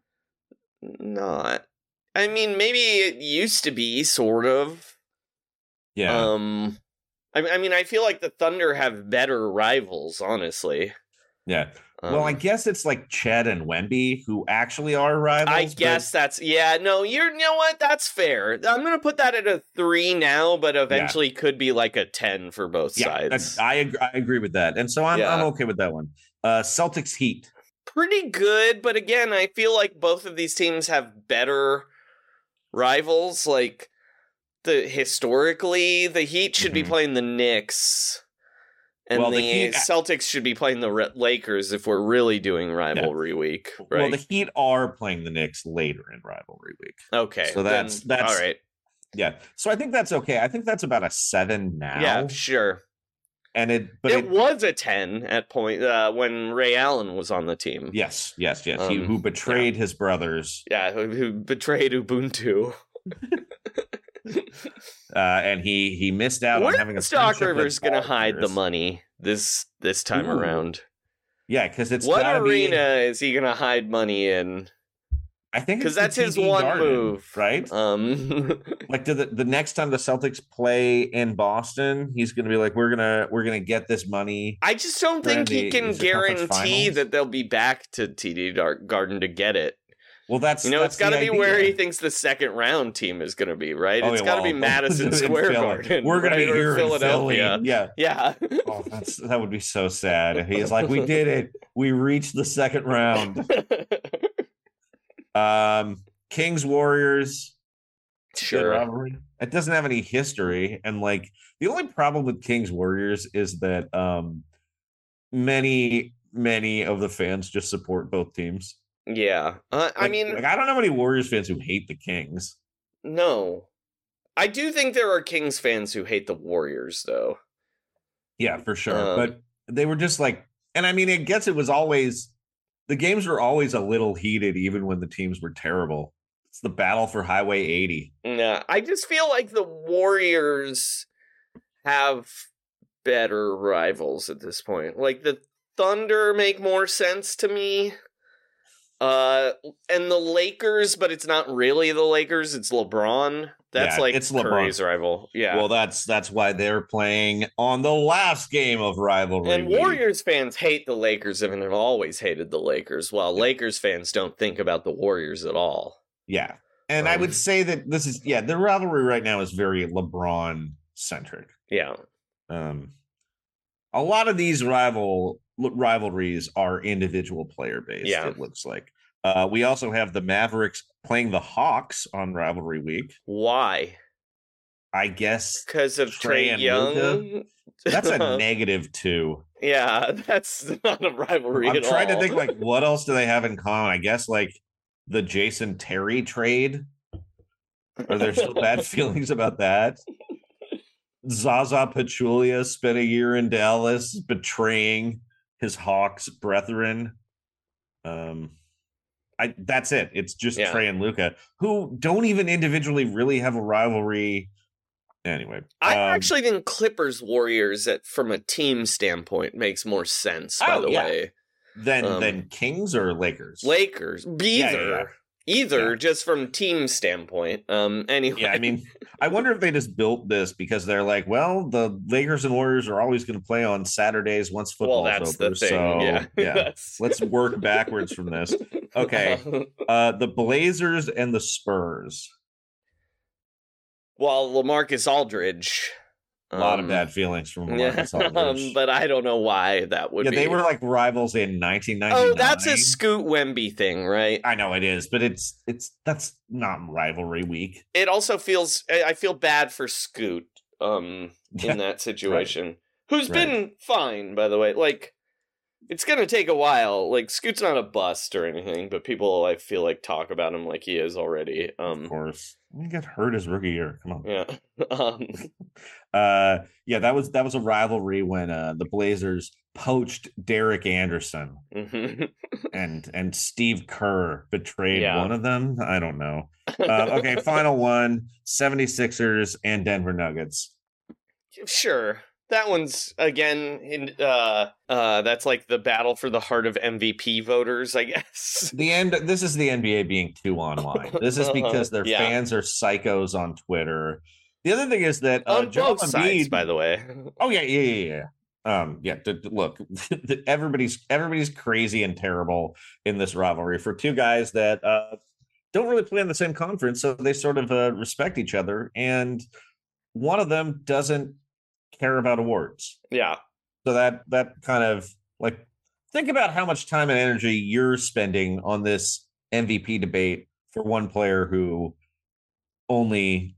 [SPEAKER 6] Not. I mean, maybe it used to be sort of.
[SPEAKER 5] Yeah.
[SPEAKER 6] Um I, I mean, I feel like the Thunder have better rivals, honestly.
[SPEAKER 5] Yeah. Well, I guess it's like Chet and Wemby who actually are rivals.
[SPEAKER 6] I guess but... that's yeah. No, you're you know what? That's fair. I'm gonna put that at a three now, but eventually yeah. could be like a ten for both
[SPEAKER 5] yeah,
[SPEAKER 6] sides.
[SPEAKER 5] I agree, I agree with that, and so I'm yeah. I'm okay with that one. Uh, Celtics Heat,
[SPEAKER 6] pretty good, but again, I feel like both of these teams have better rivals. Like the historically the Heat should
[SPEAKER 5] Mhm.
[SPEAKER 6] be playing the Knicks, and
[SPEAKER 5] Well,
[SPEAKER 6] the,
[SPEAKER 5] the Heat-
[SPEAKER 6] Celtics should be playing the Re- Lakers if we're really doing rivalry week, right?
[SPEAKER 5] Well, the Heat are playing the Knicks later in rivalry week.
[SPEAKER 6] okay,
[SPEAKER 5] so that's-
[SPEAKER 6] then,
[SPEAKER 5] that's-
[SPEAKER 6] all right.
[SPEAKER 5] Yeah. So I think that's okay. I think that's about a seven now.
[SPEAKER 6] Yeah, sure.
[SPEAKER 5] And it, but
[SPEAKER 6] it,
[SPEAKER 5] it,
[SPEAKER 6] was a ten at point uh, when Ray Allen was on the team.
[SPEAKER 5] yes, yes, yes. he
[SPEAKER 6] Um,
[SPEAKER 5] who betrayed his brothers,
[SPEAKER 6] Yeah, who, who betrayed Ubuntu.
[SPEAKER 5] uh, and he he missed out on
[SPEAKER 6] Where's
[SPEAKER 5] having a
[SPEAKER 6] Stock
[SPEAKER 5] friendship with
[SPEAKER 6] River's gonna
[SPEAKER 5] Paul
[SPEAKER 6] hide the
[SPEAKER 5] Pierce.
[SPEAKER 6] money this this time
[SPEAKER 5] Ooh.
[SPEAKER 6] around?
[SPEAKER 5] Yeah, because it's
[SPEAKER 6] What
[SPEAKER 5] gotta
[SPEAKER 6] arena
[SPEAKER 5] Be,
[SPEAKER 6] is he gonna hide money in?
[SPEAKER 5] I think
[SPEAKER 6] Because
[SPEAKER 5] it's
[SPEAKER 6] that's
[SPEAKER 5] the
[SPEAKER 6] his
[SPEAKER 5] T D
[SPEAKER 6] one
[SPEAKER 5] Garden,
[SPEAKER 6] move,
[SPEAKER 5] right?
[SPEAKER 6] Um,
[SPEAKER 5] Like the the next time the Celtics play in Boston, he's gonna be like, we're gonna we're gonna get this money.
[SPEAKER 6] I just don't
[SPEAKER 5] During
[SPEAKER 6] think he
[SPEAKER 5] the
[SPEAKER 6] can
[SPEAKER 5] Eastern Conference
[SPEAKER 6] guarantee
[SPEAKER 5] Finals?
[SPEAKER 6] that they'll be back to T D Dark Garden to get it.
[SPEAKER 5] Well, that's
[SPEAKER 6] You know,
[SPEAKER 5] that's
[SPEAKER 6] it's got to
[SPEAKER 5] the
[SPEAKER 6] be where
[SPEAKER 5] idea.
[SPEAKER 6] he thinks the second round team is going to be, right?
[SPEAKER 5] Oh,
[SPEAKER 6] It's
[SPEAKER 5] yeah,
[SPEAKER 6] got to
[SPEAKER 5] well,
[SPEAKER 6] be Madison
[SPEAKER 5] in
[SPEAKER 6] Square
[SPEAKER 5] Philly.
[SPEAKER 6] Garden.
[SPEAKER 5] We're gonna
[SPEAKER 6] right?
[SPEAKER 5] be
[SPEAKER 6] Or
[SPEAKER 5] here
[SPEAKER 6] Philadelphia.
[SPEAKER 5] in Philly. Yeah.
[SPEAKER 6] Yeah.
[SPEAKER 5] Oh, that's that would be so sad. He's like, we did it. We reached the second round. Um, Kings Warriors. Good
[SPEAKER 6] Sure.
[SPEAKER 5] rivalry. It doesn't have any history, and like the only problem with Kings Warriors is that um, many many of the fans just support both teams.
[SPEAKER 6] Yeah. Uh, I
[SPEAKER 5] Like-
[SPEAKER 6] mean,
[SPEAKER 5] like I don't know any Warriors fans who hate the Kings.
[SPEAKER 6] no. I do think there are Kings fans who hate the Warriors, though.
[SPEAKER 5] Yeah, for sure.
[SPEAKER 6] Um,
[SPEAKER 5] but they were just like, and I mean, I guess it was always the games were always a little heated, even when the teams were terrible. It's the battle for Highway eighty.
[SPEAKER 6] Yeah, I just feel like the Warriors have better rivals at this point. Like the Thunder make more sense to me. Uh and the Lakers, but it's not really the Lakers, it's LeBron. That's
[SPEAKER 5] Yeah,
[SPEAKER 6] like
[SPEAKER 5] it's LeBron.
[SPEAKER 6] Curry's rival. Yeah.
[SPEAKER 5] Well, that's that's why they're playing on the last game of rivalry.
[SPEAKER 6] and
[SPEAKER 5] week.
[SPEAKER 6] Warriors fans hate the Lakers and have always hated the Lakers, while Lakers fans don't think about the Warriors at all.
[SPEAKER 5] Yeah. And I
[SPEAKER 6] Um,
[SPEAKER 5] would say that this is yeah, the rivalry right now is very LeBron centric.
[SPEAKER 6] Yeah.
[SPEAKER 5] Um a lot of these rival rivalries are individual player based,
[SPEAKER 6] Yeah.
[SPEAKER 5] it looks like. Uh we also have the Mavericks playing the Hawks on rivalry week.
[SPEAKER 6] Why?
[SPEAKER 5] I guess
[SPEAKER 6] Because of
[SPEAKER 5] Trey
[SPEAKER 6] Trey
[SPEAKER 5] and
[SPEAKER 6] Young?
[SPEAKER 5] Luka? that's a negative two.
[SPEAKER 6] Yeah, that's not a rivalry
[SPEAKER 5] I'm
[SPEAKER 6] at
[SPEAKER 5] trying
[SPEAKER 6] all.
[SPEAKER 5] to think like what else do they have in common? I guess like the Jason Terry trade. Are there still bad feelings about that? Zaza Pachulia spent a year in Dallas betraying his Hawks brethren. Um, I that's it. It's just
[SPEAKER 6] Yeah.
[SPEAKER 5] Trey and Luca, who don't even individually really have a rivalry. Anyway,
[SPEAKER 6] I
[SPEAKER 5] um,
[SPEAKER 6] actually think Clippers Warriors, at from a team standpoint, makes more sense. By
[SPEAKER 5] Oh,
[SPEAKER 6] the
[SPEAKER 5] yeah.
[SPEAKER 6] way,
[SPEAKER 5] then
[SPEAKER 6] um,
[SPEAKER 5] then Kings or Lakers.
[SPEAKER 6] Lakers, either,
[SPEAKER 5] Yeah, yeah, yeah.
[SPEAKER 6] either,
[SPEAKER 5] Yeah.
[SPEAKER 6] just from team standpoint. Um, anyway,
[SPEAKER 5] Yeah, I mean, I wonder if they just built this because they're like, well, the Lakers and Warriors are always going to play on Saturdays once
[SPEAKER 6] well,
[SPEAKER 5] football's
[SPEAKER 6] that's
[SPEAKER 5] over.
[SPEAKER 6] the thing.
[SPEAKER 5] So
[SPEAKER 6] yeah,
[SPEAKER 5] yeah,
[SPEAKER 6] That's-
[SPEAKER 5] let's work backwards from this. Okay. Uh, the Blazers and the Spurs.
[SPEAKER 6] Well, LaMarcus Aldridge.
[SPEAKER 5] A lot
[SPEAKER 6] um,
[SPEAKER 5] of bad feelings from
[SPEAKER 6] Yeah,
[SPEAKER 5] Lamarcus
[SPEAKER 6] um,
[SPEAKER 5] Aldridge.
[SPEAKER 6] but I don't know why that would
[SPEAKER 5] yeah,
[SPEAKER 6] be.
[SPEAKER 5] they were like rivals in nineteen ninety-nine.
[SPEAKER 6] Oh, that's a Scoot Wemby thing, right?
[SPEAKER 5] I know it is, but it's it's that's not rivalry week.
[SPEAKER 6] It also feels I I feel bad for Scoot um
[SPEAKER 5] Yeah,
[SPEAKER 6] in that situation. Who's
[SPEAKER 5] Right.
[SPEAKER 6] been fine, by the way. Like it's gonna take a while. Like Scoot's not a bust or anything, but people I feel like talk about him like he is already. Um
[SPEAKER 5] Of course, he got hurt his rookie year. Come on.
[SPEAKER 6] yeah. um
[SPEAKER 5] Uh, yeah, that was that was a rivalry when uh, the Blazers poached Derek Anderson
[SPEAKER 6] mhm.
[SPEAKER 5] and and Steve Kerr betrayed
[SPEAKER 6] Yeah.
[SPEAKER 5] one of them. I don't know. Uh, okay, final one: seventy-sixers and Denver Nuggets.
[SPEAKER 6] Sure. That one's again in uh uh that's like the battle for the heart of M V P voters, I guess.
[SPEAKER 5] The end. This is the N B A being too online. This is because their
[SPEAKER 6] Yeah.
[SPEAKER 5] fans are psychos on Twitter. The other thing is that uh,
[SPEAKER 6] On
[SPEAKER 5] Joel
[SPEAKER 6] both sides,
[SPEAKER 5] Embiid-
[SPEAKER 6] by the way.
[SPEAKER 5] Oh yeah, yeah, yeah, yeah. Um, yeah. d- d- look, everybody's everybody's crazy and terrible in this rivalry for two guys that uh, don't really play in the same conference, so they sort of uh, respect each other, and one of them doesn't care about awards.
[SPEAKER 6] Yeah.
[SPEAKER 5] So that that kind of like think about how much time and energy you're spending on this M V P debate for one player who only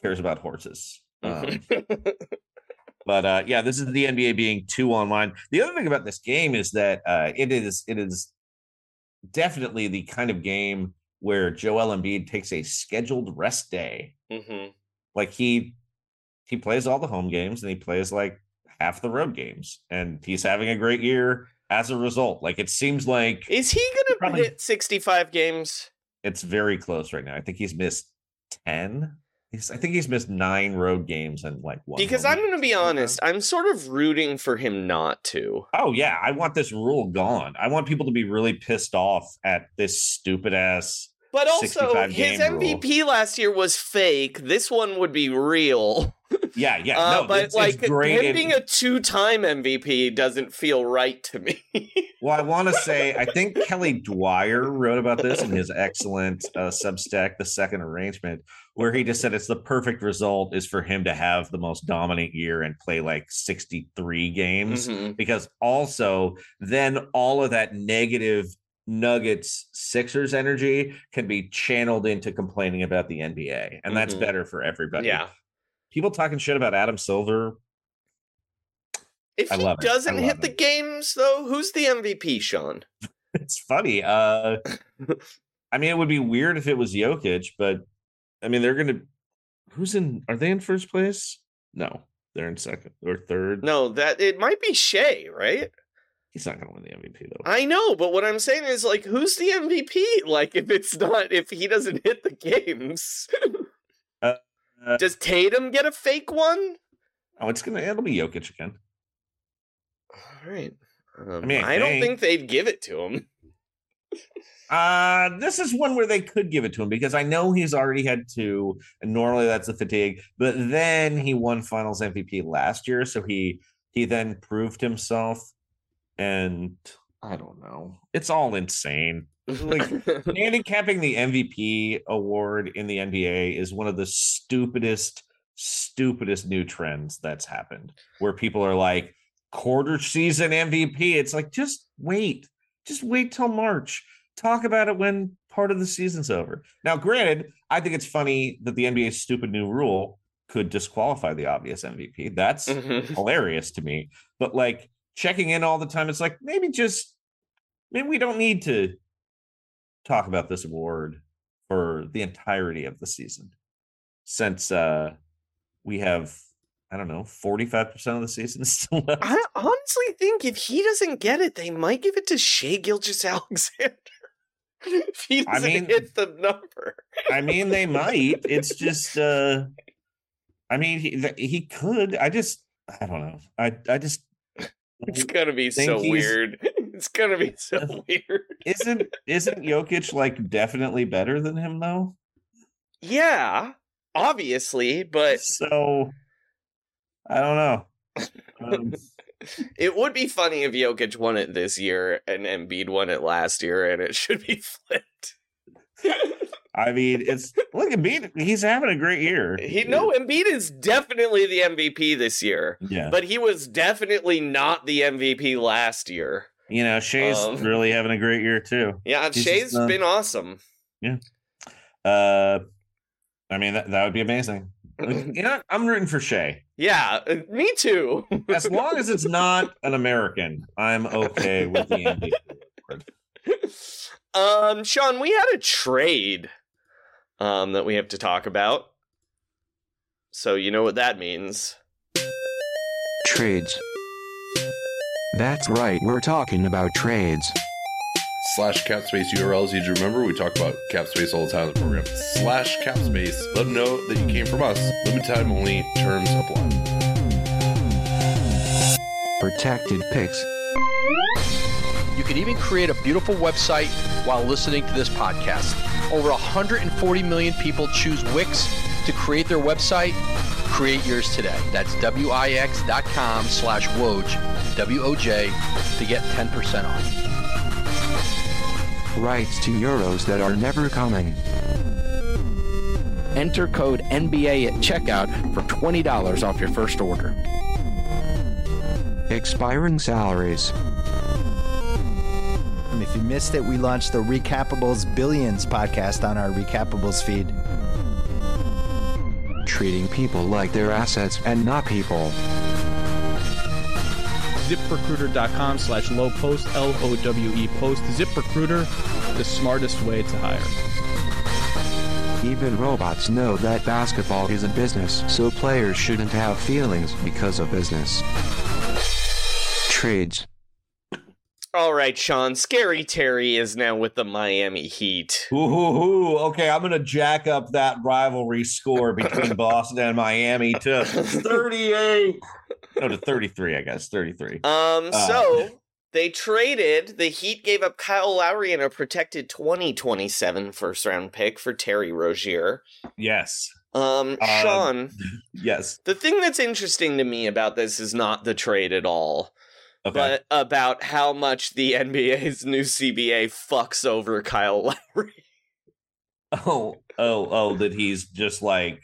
[SPEAKER 5] cares about horses. Um, but uh, yeah, this is the N B A being two online. The other thing about this game is that uh, it is it is definitely the kind of game where Joel Embiid takes a scheduled rest day.
[SPEAKER 6] Mm-hmm.
[SPEAKER 5] Like he he plays all the home games and he plays like half the road games, and he's having a great year as a result. Like it seems like
[SPEAKER 6] is he gonna probably hit sixty-five games?
[SPEAKER 5] It's very close right now. I think he's missed ten. He's, I think he's missed nine road games and like one.
[SPEAKER 6] Because I'm going to be honest, I'm sort of rooting for him not to.
[SPEAKER 5] Oh yeah, I want this rule gone. I want people to be really pissed off at this stupid ass.
[SPEAKER 6] But also, his M V P rule. Last year was fake. This one would be real.
[SPEAKER 5] Yeah, yeah.
[SPEAKER 6] Uh,
[SPEAKER 5] no,
[SPEAKER 6] but
[SPEAKER 5] it's,
[SPEAKER 6] like
[SPEAKER 5] it's great.
[SPEAKER 6] him being a two-time M V P doesn't feel right to me.
[SPEAKER 5] Well, I want to say, I think Kelly Dwyer wrote about this in his excellent uh, Substack, The Second Arrangement, where he just said it's the perfect result is for him to have the most dominant year and play like sixty-three games,
[SPEAKER 6] mm-hmm.
[SPEAKER 5] because also then all of that negative Nuggets Sixers energy can be channeled into complaining about the N B A, and that's
[SPEAKER 6] mm-hmm.
[SPEAKER 5] better for everybody.
[SPEAKER 6] Yeah.
[SPEAKER 5] People talking shit about Adam Silver.
[SPEAKER 6] If
[SPEAKER 5] I
[SPEAKER 6] he
[SPEAKER 5] love
[SPEAKER 6] doesn't hit
[SPEAKER 5] it.
[SPEAKER 6] the games, though, who's the M V P, Sean?
[SPEAKER 5] It's funny. Uh, I mean, it would be weird if it was Jokic, but I mean, they're going to. Who's in? Are they in first place? No, they're in second or third.
[SPEAKER 6] No, that it might be Shea, right?
[SPEAKER 5] He's not going to win the M V P, though.
[SPEAKER 6] I know, but what I'm saying is, like, who's the M V P? Like, if it's not, if he doesn't hit the games.
[SPEAKER 5] uh, uh,
[SPEAKER 6] Does Tatum get a fake one?
[SPEAKER 5] Oh, it's gonna. It'll be Jokic again.
[SPEAKER 6] All right. Um,
[SPEAKER 5] I mean, I,
[SPEAKER 6] I don't
[SPEAKER 5] think,
[SPEAKER 6] think they'd give it to him.
[SPEAKER 5] uh, this is one where they could give it to him because I know he's already had two, and normally that's the fatigue. But then he won Finals M V P last year, so he he then proved himself, and I don't know. It's all insane. Like handicapping the M V P award in the N B A is one of the stupidest, stupidest new trends that's happened, where people are like, quarter season M V P. It's like, just wait. Just wait till March. Talk about it when part of the season's over. Now, granted, I think it's funny that the N B A's stupid new rule could disqualify the obvious M V P. That's
[SPEAKER 6] Mhm.
[SPEAKER 5] hilarious to me. But like checking in all the time, it's like, maybe just, maybe we don't need to talk about this award for the entirety of the season, since uh, we have, I don't know, forty-five percent of the season still left.
[SPEAKER 6] I honestly think if he doesn't get it, they might give it to Shea Gilgeous-Alexander. If he doesn't
[SPEAKER 5] I mean,
[SPEAKER 6] hit the number.
[SPEAKER 5] I mean, they might. It's just, uh, I mean, he, th- he could. I just, I don't know. I, I just.
[SPEAKER 6] It's gonna be
[SPEAKER 5] think
[SPEAKER 6] so
[SPEAKER 5] he's-
[SPEAKER 6] weird. It's gonna be so weird.
[SPEAKER 5] Isn't isn't Jokic like definitely better than him though?
[SPEAKER 6] Yeah, obviously, but
[SPEAKER 5] So I don't know. Um,
[SPEAKER 6] it would be funny if Jokic won it this year and Embiid won it last year, and it should be flipped.
[SPEAKER 5] I mean, it's look at Embiid. He's having a great year.
[SPEAKER 6] He no, Embiid is definitely the M V P this year.
[SPEAKER 5] Yeah,
[SPEAKER 6] But he was definitely not the M V P last year.
[SPEAKER 5] you know, Shea's
[SPEAKER 6] Um,
[SPEAKER 5] really having a great year too.
[SPEAKER 6] Yeah,
[SPEAKER 5] He's
[SPEAKER 6] Shea's
[SPEAKER 5] just, uh,
[SPEAKER 6] been awesome.
[SPEAKER 5] Yeah. Uh, I mean, that, that would be amazing. Like, you know, I'm rooting for Shea.
[SPEAKER 6] Yeah, uh, me too.
[SPEAKER 5] As long as it's not an American, I'm okay with the M V P.
[SPEAKER 6] um, Sean, we had a trade um that we have to talk about. So you know what that means.
[SPEAKER 7] Trades. That's right, we're talking about trades.
[SPEAKER 10] Slash Capspace U R Ls. You remember we talk about Capspace all the time in the program. Slash Capspace. Let them know that you came from us. Limited time only. Terms apply.
[SPEAKER 7] Protected pics.
[SPEAKER 11] You can even create a beautiful website while listening to this podcast. Over one hundred forty million people choose Wix to create their website. Create yours today. That's Wix dot com slash Woj, W O J, to get ten percent off.
[SPEAKER 7] Rights to euros that are never coming.
[SPEAKER 11] Enter code N B A at checkout for twenty dollars off your first order.
[SPEAKER 7] Expiring salaries.
[SPEAKER 9] And if you missed it, we launched the Recapables Billions podcast on our Recapables feed.
[SPEAKER 7] treating people like they're assets and not people.
[SPEAKER 12] ZipRecruiter.com slash low post, L O W E post. ZipRecruiter, the smartest way to hire.
[SPEAKER 7] Even robots know that basketball is a business, so players shouldn't have feelings because of business. Trades.
[SPEAKER 6] All right, Sean. Scary Terry is now with the Miami Heat.
[SPEAKER 5] Ooh, ooh, ooh. Okay, I'm going to jack up that rivalry score between Boston and Miami to thirty-eight. No, to thirty-three, I guess. thirty-three.
[SPEAKER 6] Um,
[SPEAKER 5] uh,
[SPEAKER 6] so they traded. The Heat gave up Kyle Lowry and a protected twenty twenty-seven first round pick for Terry Rozier.
[SPEAKER 5] Yes.
[SPEAKER 6] Um,
[SPEAKER 5] uh,
[SPEAKER 6] Sean.
[SPEAKER 5] Yes.
[SPEAKER 6] The thing that's interesting to me about this is not the trade at all. Okay. But about how much the N B A's new C B A fucks over Kyle Lowry.
[SPEAKER 5] Oh, oh, oh, that he's just like,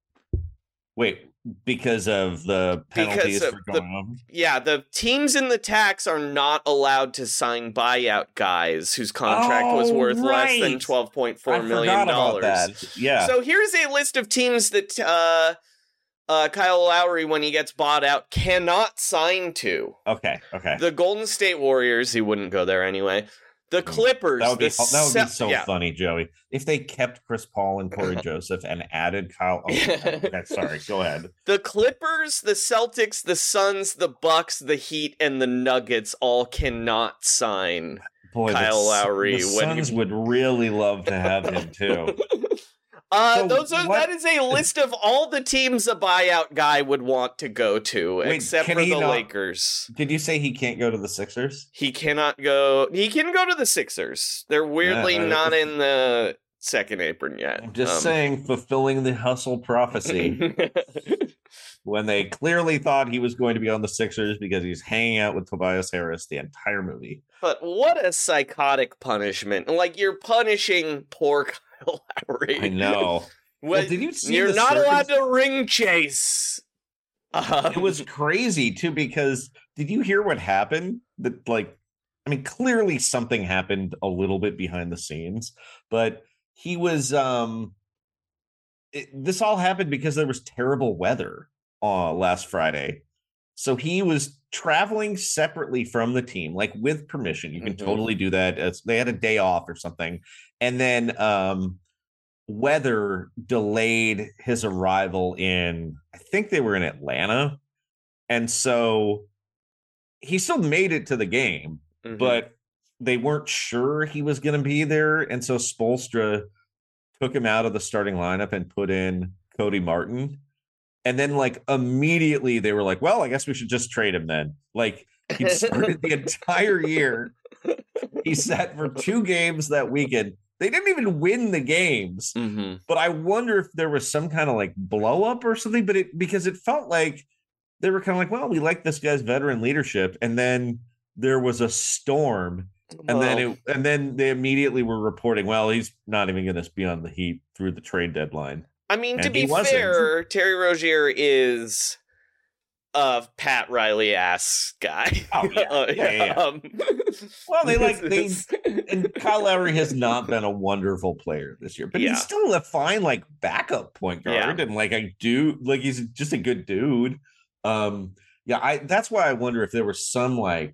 [SPEAKER 5] wait, because of the penalties
[SPEAKER 6] of
[SPEAKER 5] for going
[SPEAKER 6] the,
[SPEAKER 5] over?
[SPEAKER 6] Yeah, the teams in the tax are not allowed to sign buyout guys whose contract
[SPEAKER 5] oh,
[SPEAKER 6] was worth
[SPEAKER 5] right.
[SPEAKER 6] less than twelve point four
[SPEAKER 5] I
[SPEAKER 6] million dollars.
[SPEAKER 5] About that. Yeah.
[SPEAKER 6] So here's a list of teams that uh, uh, Kyle Lowry, when he gets bought out, cannot sign to.
[SPEAKER 5] Okay, okay.
[SPEAKER 6] The Golden State Warriors, he wouldn't go there anyway. The Clippers.
[SPEAKER 5] That would be,
[SPEAKER 6] the
[SPEAKER 5] that would be so
[SPEAKER 6] yeah.
[SPEAKER 5] funny, Joey. If they kept Chris Paul and Corey Joseph and added Kyle. Oh, okay, sorry, go ahead.
[SPEAKER 6] The Clippers, the Celtics, the Suns, the Bucks, the Heat, and the Nuggets all cannot sign
[SPEAKER 5] Boy,
[SPEAKER 6] Kyle
[SPEAKER 5] the,
[SPEAKER 6] Lowry.
[SPEAKER 5] The
[SPEAKER 6] when
[SPEAKER 5] Suns
[SPEAKER 6] he...
[SPEAKER 5] would really love to have him too.
[SPEAKER 6] Uh,
[SPEAKER 5] so
[SPEAKER 6] those are, that is a list of all the teams a buyout guy would want to go to,
[SPEAKER 5] Wait,
[SPEAKER 6] except for the
[SPEAKER 5] not,
[SPEAKER 6] Lakers.
[SPEAKER 5] Did you say he can't go to the Sixers?
[SPEAKER 6] He cannot go. He can go to the Sixers. They're weirdly
[SPEAKER 5] Yeah,
[SPEAKER 6] not in the second apron yet.
[SPEAKER 5] I'm just
[SPEAKER 6] um,
[SPEAKER 5] saying, fulfilling the hustle prophecy. When they clearly thought he was going to be on the Sixers because he's hanging out with Tobias Harris the entire movie.
[SPEAKER 6] But what a psychotic punishment. Like, you're punishing poor Kyle Lowry.
[SPEAKER 5] I know.
[SPEAKER 6] Well,
[SPEAKER 5] did you see
[SPEAKER 6] you're
[SPEAKER 5] the
[SPEAKER 6] not
[SPEAKER 5] circus-
[SPEAKER 6] allowed to ring chase. Um,
[SPEAKER 5] It was crazy, too, because did you hear what happened? That, like, I mean, clearly something happened a little bit behind the scenes, but he was, um, it, this all happened because there was terrible weather uh, last Friday. So he was traveling separately from the team, like with permission. You can
[SPEAKER 6] Mhm.
[SPEAKER 5] totally do that. It's, they had a day off or something. And then um, weather delayed his arrival in, I think they were in Atlanta. And so he still made it to the game,
[SPEAKER 6] Mhm.
[SPEAKER 5] but they weren't sure he was going to be there. And so Spoelstra took him out of the starting lineup and put in Cody Martin. And then, like, immediately they were like, well, I guess we should just trade him then. Like, he started the entire year. He sat for two games that weekend. They didn't even win the games.
[SPEAKER 6] Mhm.
[SPEAKER 5] But I wonder if there was some kind of, like, blow up or something. But it because it felt like they were kind of like, well, we like this guy's veteran leadership. And then there was a storm. And then
[SPEAKER 6] Well,
[SPEAKER 5] it, and then they immediately were reporting, well, he's not even going to be on the Heat through the trade deadline.
[SPEAKER 6] I mean, to
[SPEAKER 5] And
[SPEAKER 6] be
[SPEAKER 5] he wasn't.
[SPEAKER 6] fair, Terry Rozier is a Pat Riley ass guy.
[SPEAKER 5] Oh, yeah.
[SPEAKER 6] Uh,
[SPEAKER 5] Yeah, yeah, yeah.
[SPEAKER 6] um,
[SPEAKER 5] Well, they like they
[SPEAKER 6] this
[SPEAKER 5] and Kyle Lowry has not been a wonderful player this year, but
[SPEAKER 6] Yeah.
[SPEAKER 5] he's still a fine like backup point guard
[SPEAKER 6] Yeah.
[SPEAKER 5] and like a dude, like he's just a good dude. Um, yeah, I that's why I wonder if there was some like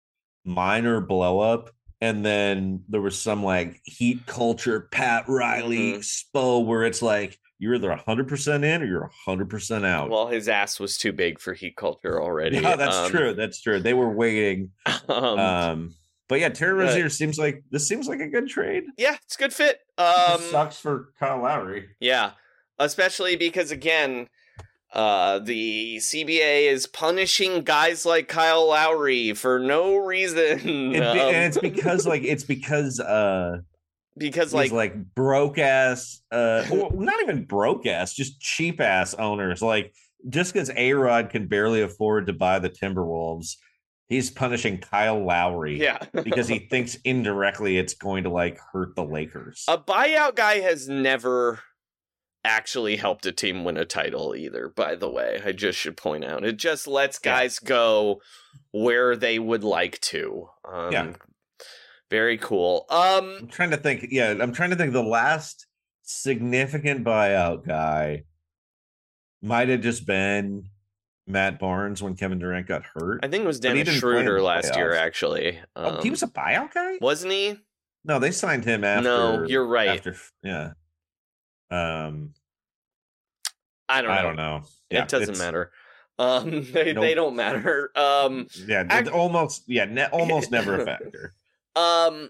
[SPEAKER 5] minor blow up, and then there was some like Heat culture, Pat Riley,
[SPEAKER 6] Mhm.
[SPEAKER 5] Spo, where it's like you're either one hundred percent in or you're one hundred percent out.
[SPEAKER 6] Well, his ass was too big for Heat culture already.
[SPEAKER 5] Yeah, that's
[SPEAKER 6] Um,
[SPEAKER 5] true. That's true. They were waiting.
[SPEAKER 6] Um,
[SPEAKER 5] Um, but yeah, Terry
[SPEAKER 6] but-
[SPEAKER 5] Rozier seems like this seems like a good trade.
[SPEAKER 6] yeah, it's a good fit.
[SPEAKER 5] It
[SPEAKER 6] Um,
[SPEAKER 5] sucks for Kyle Lowry.
[SPEAKER 6] yeah, especially because again, uh, the C B A is punishing guys like Kyle Lowry for no reason.
[SPEAKER 5] It,
[SPEAKER 6] um,
[SPEAKER 5] and it's because like it's because uh
[SPEAKER 6] because
[SPEAKER 5] like
[SPEAKER 6] like
[SPEAKER 5] like broke ass uh well, not even broke ass, just cheap ass owners. Like just because A-Rod can barely afford to buy the Timberwolves, he's punishing Kyle Lowry
[SPEAKER 6] yeah,
[SPEAKER 5] because he thinks indirectly it's going to like hurt the Lakers.
[SPEAKER 6] a buyout guy has never actually helped a team win a title either, by the way. I just should point out. It just lets
[SPEAKER 5] Yeah.
[SPEAKER 6] guys go where they would like to. Um,
[SPEAKER 5] Yeah.
[SPEAKER 6] Very cool. Um,
[SPEAKER 5] I'm trying to think. Yeah, I'm trying to think. The last significant buyout guy might have just been Matt Barnes when Kevin Durant got hurt.
[SPEAKER 6] I think it was
[SPEAKER 5] But he
[SPEAKER 6] Dennis
[SPEAKER 5] didn't play in
[SPEAKER 6] Schroeder
[SPEAKER 5] the
[SPEAKER 6] last year,
[SPEAKER 5] playoffs.
[SPEAKER 6] actually. Um,
[SPEAKER 5] Oh, he was a buyout guy?
[SPEAKER 6] wasn't he?
[SPEAKER 5] No, they signed him after.
[SPEAKER 6] No, you're right.
[SPEAKER 5] After, yeah. Um,
[SPEAKER 6] I don't know.
[SPEAKER 5] I don't know. Yeah,
[SPEAKER 6] it doesn't
[SPEAKER 5] it's-
[SPEAKER 6] matter. Um, they,
[SPEAKER 5] Nope.
[SPEAKER 6] they don't matter. Um,
[SPEAKER 5] Yeah,
[SPEAKER 6] Act-
[SPEAKER 5] it almost. Yeah, ne- almost never a factor.
[SPEAKER 6] um,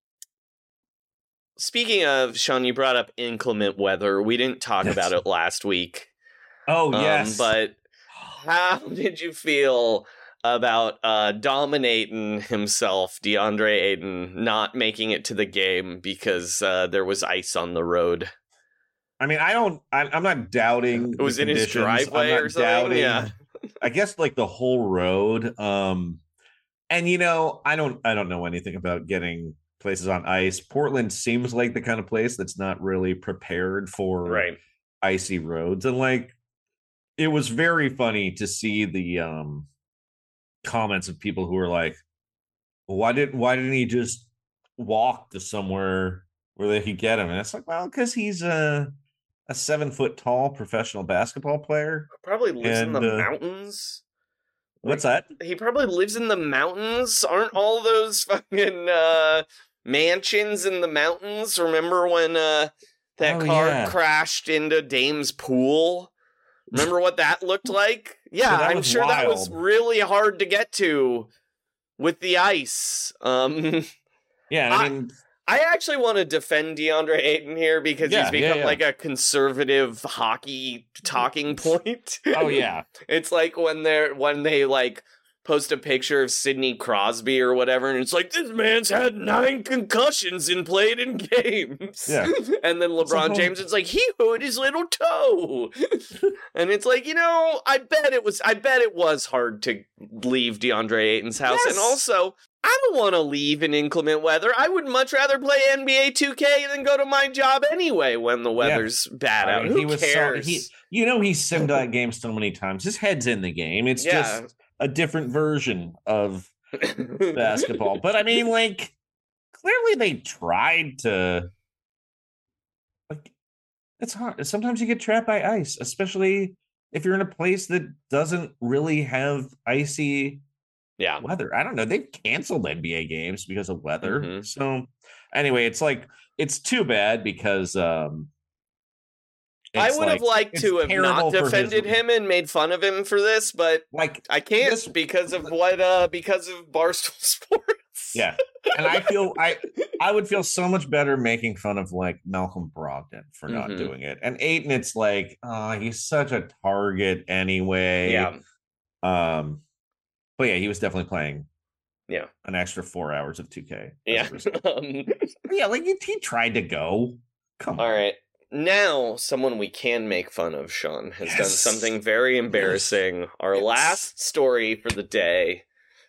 [SPEAKER 6] speaking of, Sean, you brought up inclement weather. We didn't talk
[SPEAKER 5] Yes.
[SPEAKER 6] about it last week.
[SPEAKER 5] Oh
[SPEAKER 6] Um,
[SPEAKER 5] yes,
[SPEAKER 6] but how did you feel about uh, dominating himself, DeAndre Ayton, not making it to the game because uh, there was ice on the road?
[SPEAKER 5] I mean, I don't. I, I'm not doubting.
[SPEAKER 6] It was
[SPEAKER 5] the
[SPEAKER 6] in his
[SPEAKER 5] conditions. I'm
[SPEAKER 6] driveway
[SPEAKER 5] not
[SPEAKER 6] or something?
[SPEAKER 5] doubting-
[SPEAKER 6] Yeah.
[SPEAKER 5] I guess like the whole road. Um, and you know, I don't. I don't know anything about getting places on ice. Portland seems like the kind of place that's not really prepared for
[SPEAKER 6] Right.
[SPEAKER 5] icy roads, and like it was very funny to see the um comments of people who were like, well, why didn't why didn't he just walk to somewhere where they could get him? And it's like, well, because he's a a seven foot tall professional basketball player.
[SPEAKER 6] Probably lives in
[SPEAKER 5] And,
[SPEAKER 6] the
[SPEAKER 5] uh,
[SPEAKER 6] mountains.
[SPEAKER 5] What's that?
[SPEAKER 6] He probably lives in the mountains. Aren't all those fucking uh, mansions in the mountains? Remember when uh, that
[SPEAKER 5] Oh,
[SPEAKER 6] car
[SPEAKER 5] yeah.
[SPEAKER 6] crashed into Dame's pool? Remember what that looked like? Yeah,
[SPEAKER 5] Yeah, that
[SPEAKER 6] I'm
[SPEAKER 5] was
[SPEAKER 6] sure that was
[SPEAKER 5] wild.
[SPEAKER 6] really hard to get to with the ice. Um,
[SPEAKER 5] Yeah, I mean,
[SPEAKER 6] I actually want to defend DeAndre Ayton here because
[SPEAKER 5] Yeah,
[SPEAKER 6] he's
[SPEAKER 5] yeah,
[SPEAKER 6] become
[SPEAKER 5] yeah.
[SPEAKER 6] like a conservative hockey talking point.
[SPEAKER 5] oh yeah,
[SPEAKER 6] It's like when they're when they like post a picture of Sidney Crosby or whatever, and it's like, this man's had nine concussions and played in games.
[SPEAKER 5] Yeah.
[SPEAKER 6] And then LeBron
[SPEAKER 5] like,
[SPEAKER 6] James is like, he hurt his little toe. And it's like, you know, I bet it was I bet it was hard to leave DeAndre Ayton's house.
[SPEAKER 5] Yes.
[SPEAKER 6] And also, I don't want to leave in inclement weather. I would much rather play N B A two K than go to my job anyway when the weather's bad
[SPEAKER 5] I
[SPEAKER 6] out.
[SPEAKER 5] mean,
[SPEAKER 6] Who
[SPEAKER 5] he was so,
[SPEAKER 6] cares?
[SPEAKER 5] he, you know, he's simmed that game so many times. His head's in the game. It's
[SPEAKER 6] Yeah.
[SPEAKER 5] just a different version of basketball. But I mean, like, clearly they tried to. Like, it's hard. Sometimes you get trapped by ice, especially if you're in a place that doesn't really have icy
[SPEAKER 6] Yeah.
[SPEAKER 5] weather. I don't know. They've canceled N B A games because of weather.
[SPEAKER 6] Mhm.
[SPEAKER 5] So anyway, it's like it's too bad because um
[SPEAKER 6] I
[SPEAKER 5] it's
[SPEAKER 6] would have
[SPEAKER 5] like-
[SPEAKER 6] liked
[SPEAKER 5] it's
[SPEAKER 6] to have
[SPEAKER 5] terrible
[SPEAKER 6] not
[SPEAKER 5] for his-
[SPEAKER 6] defended him and made fun of him for this, but
[SPEAKER 5] like
[SPEAKER 6] I can't
[SPEAKER 5] this-
[SPEAKER 6] because of what uh because of Barstool Sports.
[SPEAKER 5] yeah. And I feel I I would feel so much better making fun of like Malcolm Brogdon for not
[SPEAKER 6] Mhm.
[SPEAKER 5] doing it. And Ayton, it's like, oh, he's such a target anyway.
[SPEAKER 6] Yeah.
[SPEAKER 5] Um but yeah, he was definitely playing
[SPEAKER 6] Yeah.
[SPEAKER 5] an extra four hours of two K. as a
[SPEAKER 6] Yeah.
[SPEAKER 5] result.
[SPEAKER 6] um,
[SPEAKER 5] Yeah, like he, he tried to go. Come on.
[SPEAKER 6] all right. Now, someone we can make fun of, Sean, has done
[SPEAKER 5] Yes.
[SPEAKER 6] something very embarrassing. Our
[SPEAKER 5] Yes.
[SPEAKER 6] last story for the day.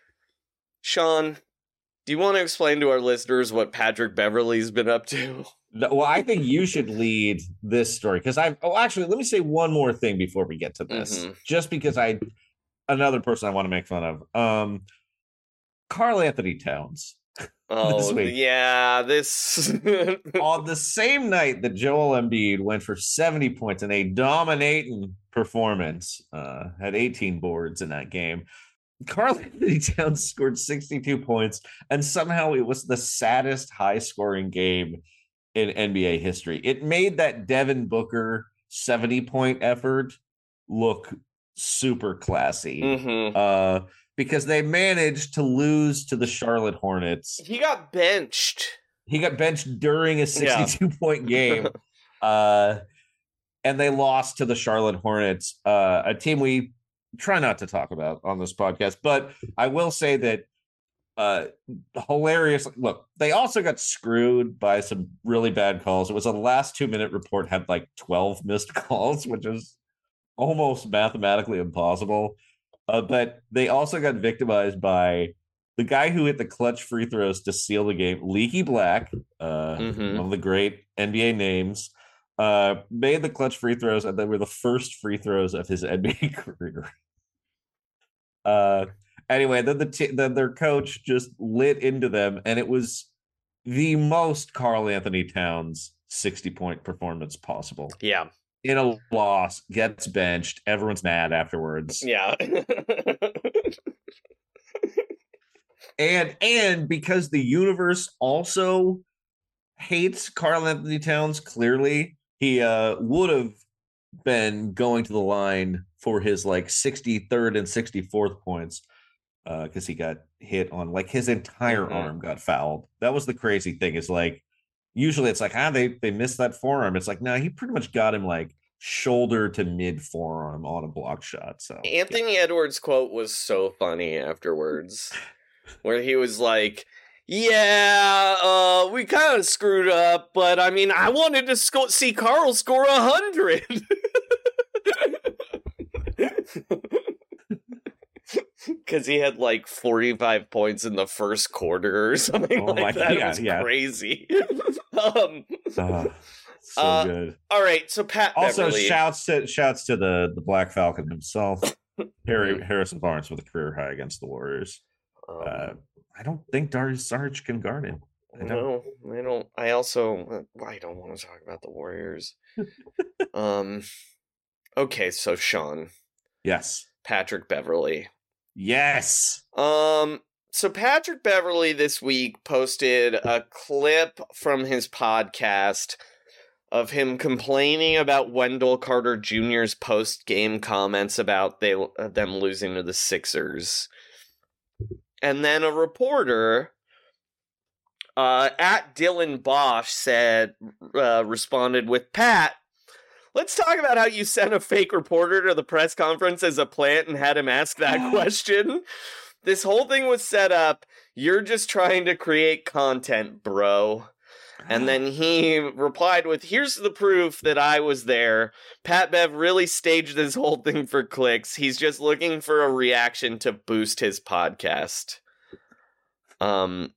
[SPEAKER 6] Sean, do you want to explain to our listeners what Patrick Beverley's been up to?
[SPEAKER 5] No, well, I think you should lead this story because I've. Oh, actually, let me say one more thing before we get to this.
[SPEAKER 6] Mhm.
[SPEAKER 5] Just because I, another person I want to make fun of, um, Karl Anthony Towns.
[SPEAKER 6] Oh,
[SPEAKER 5] week.
[SPEAKER 6] yeah, this.
[SPEAKER 5] On the same night that Joel Embiid went for seventy points in a dominating performance, uh, had eighteen boards in that game. Karl Anthony Towns scored sixty-two points, and somehow it was the saddest high-scoring game in N B A history. It made that Devin Booker seventy-point effort look super classy.
[SPEAKER 6] Mhm.
[SPEAKER 5] Uh, because they managed to lose to the Charlotte Hornets.
[SPEAKER 6] He got benched.
[SPEAKER 5] He got benched during a sixty-two point game. Uh, and they lost to the Charlotte Hornets, uh, a team we try not to talk about on this podcast. But I will say that uh, hilarious. Look, they also got screwed by some really bad calls. It was a last two minute report had like twelve missed calls, which is almost mathematically impossible. Uh, but they also got victimized by the guy who hit the clutch free throws to seal the game, Leaky Black, uh,
[SPEAKER 6] Mhm.
[SPEAKER 5] one of the great N B A names, uh, made the clutch free throws, and they were the first free throws of his N B A career. Uh, anyway, then the t- then their coach just lit into them, and it was the most Karl Anthony Towns sixty point performance possible.
[SPEAKER 6] Yeah.
[SPEAKER 5] in a loss, gets benched. Everyone's mad afterwards.
[SPEAKER 6] Yeah.
[SPEAKER 5] and and because the universe also hates Karl Anthony Towns, clearly he uh, would have been going to the line for his like sixty-third and sixty-fourth points because uh, he got hit on like his entire mm-hmm. arm got fouled. That was the crazy thing is like usually it's like, ah, they, they missed that forearm. It's like, no, he pretty much got him like shoulder to mid forearm on a block shot. So
[SPEAKER 6] Anthony yeah. Edwards' quote was so funny afterwards, where he was like, yeah, uh, we kind of screwed up, but I mean, I wanted to sco- see Karl score a hundred. Because he had like forty-five points in the first quarter or something oh like that. Yeah, it was yeah. crazy. um,
[SPEAKER 5] uh, so
[SPEAKER 6] uh,
[SPEAKER 5] good.
[SPEAKER 6] All right, so Pat
[SPEAKER 5] also
[SPEAKER 6] Beverly.
[SPEAKER 5] shouts to shouts to the the Black Falcon himself, Harry Harrison Barnes with a career high against the Warriors. Um, uh, I don't think Darius Saric can guard him. I
[SPEAKER 6] no, I don't. I also I don't want to talk about the Warriors. um. Okay, so Sean.
[SPEAKER 5] Yes.
[SPEAKER 6] Patrick Beverly.
[SPEAKER 5] Yes.
[SPEAKER 6] Um, so Patrick Beverly this week posted a clip from his podcast of him complaining about Wendell Carter Junior's post-game comments about they uh, them losing to the Sixers. And then a reporter uh, at Dylan Bosch said, uh, responded with, Pat, let's talk about how you sent a fake reporter to the press conference as a plant and had him ask that question. This whole thing was set up. You're just trying to create content, bro. And then he replied with, here's the proof that I was there. Pat Bev really staged this whole thing for clicks. He's just looking for a reaction to boost his podcast. Um,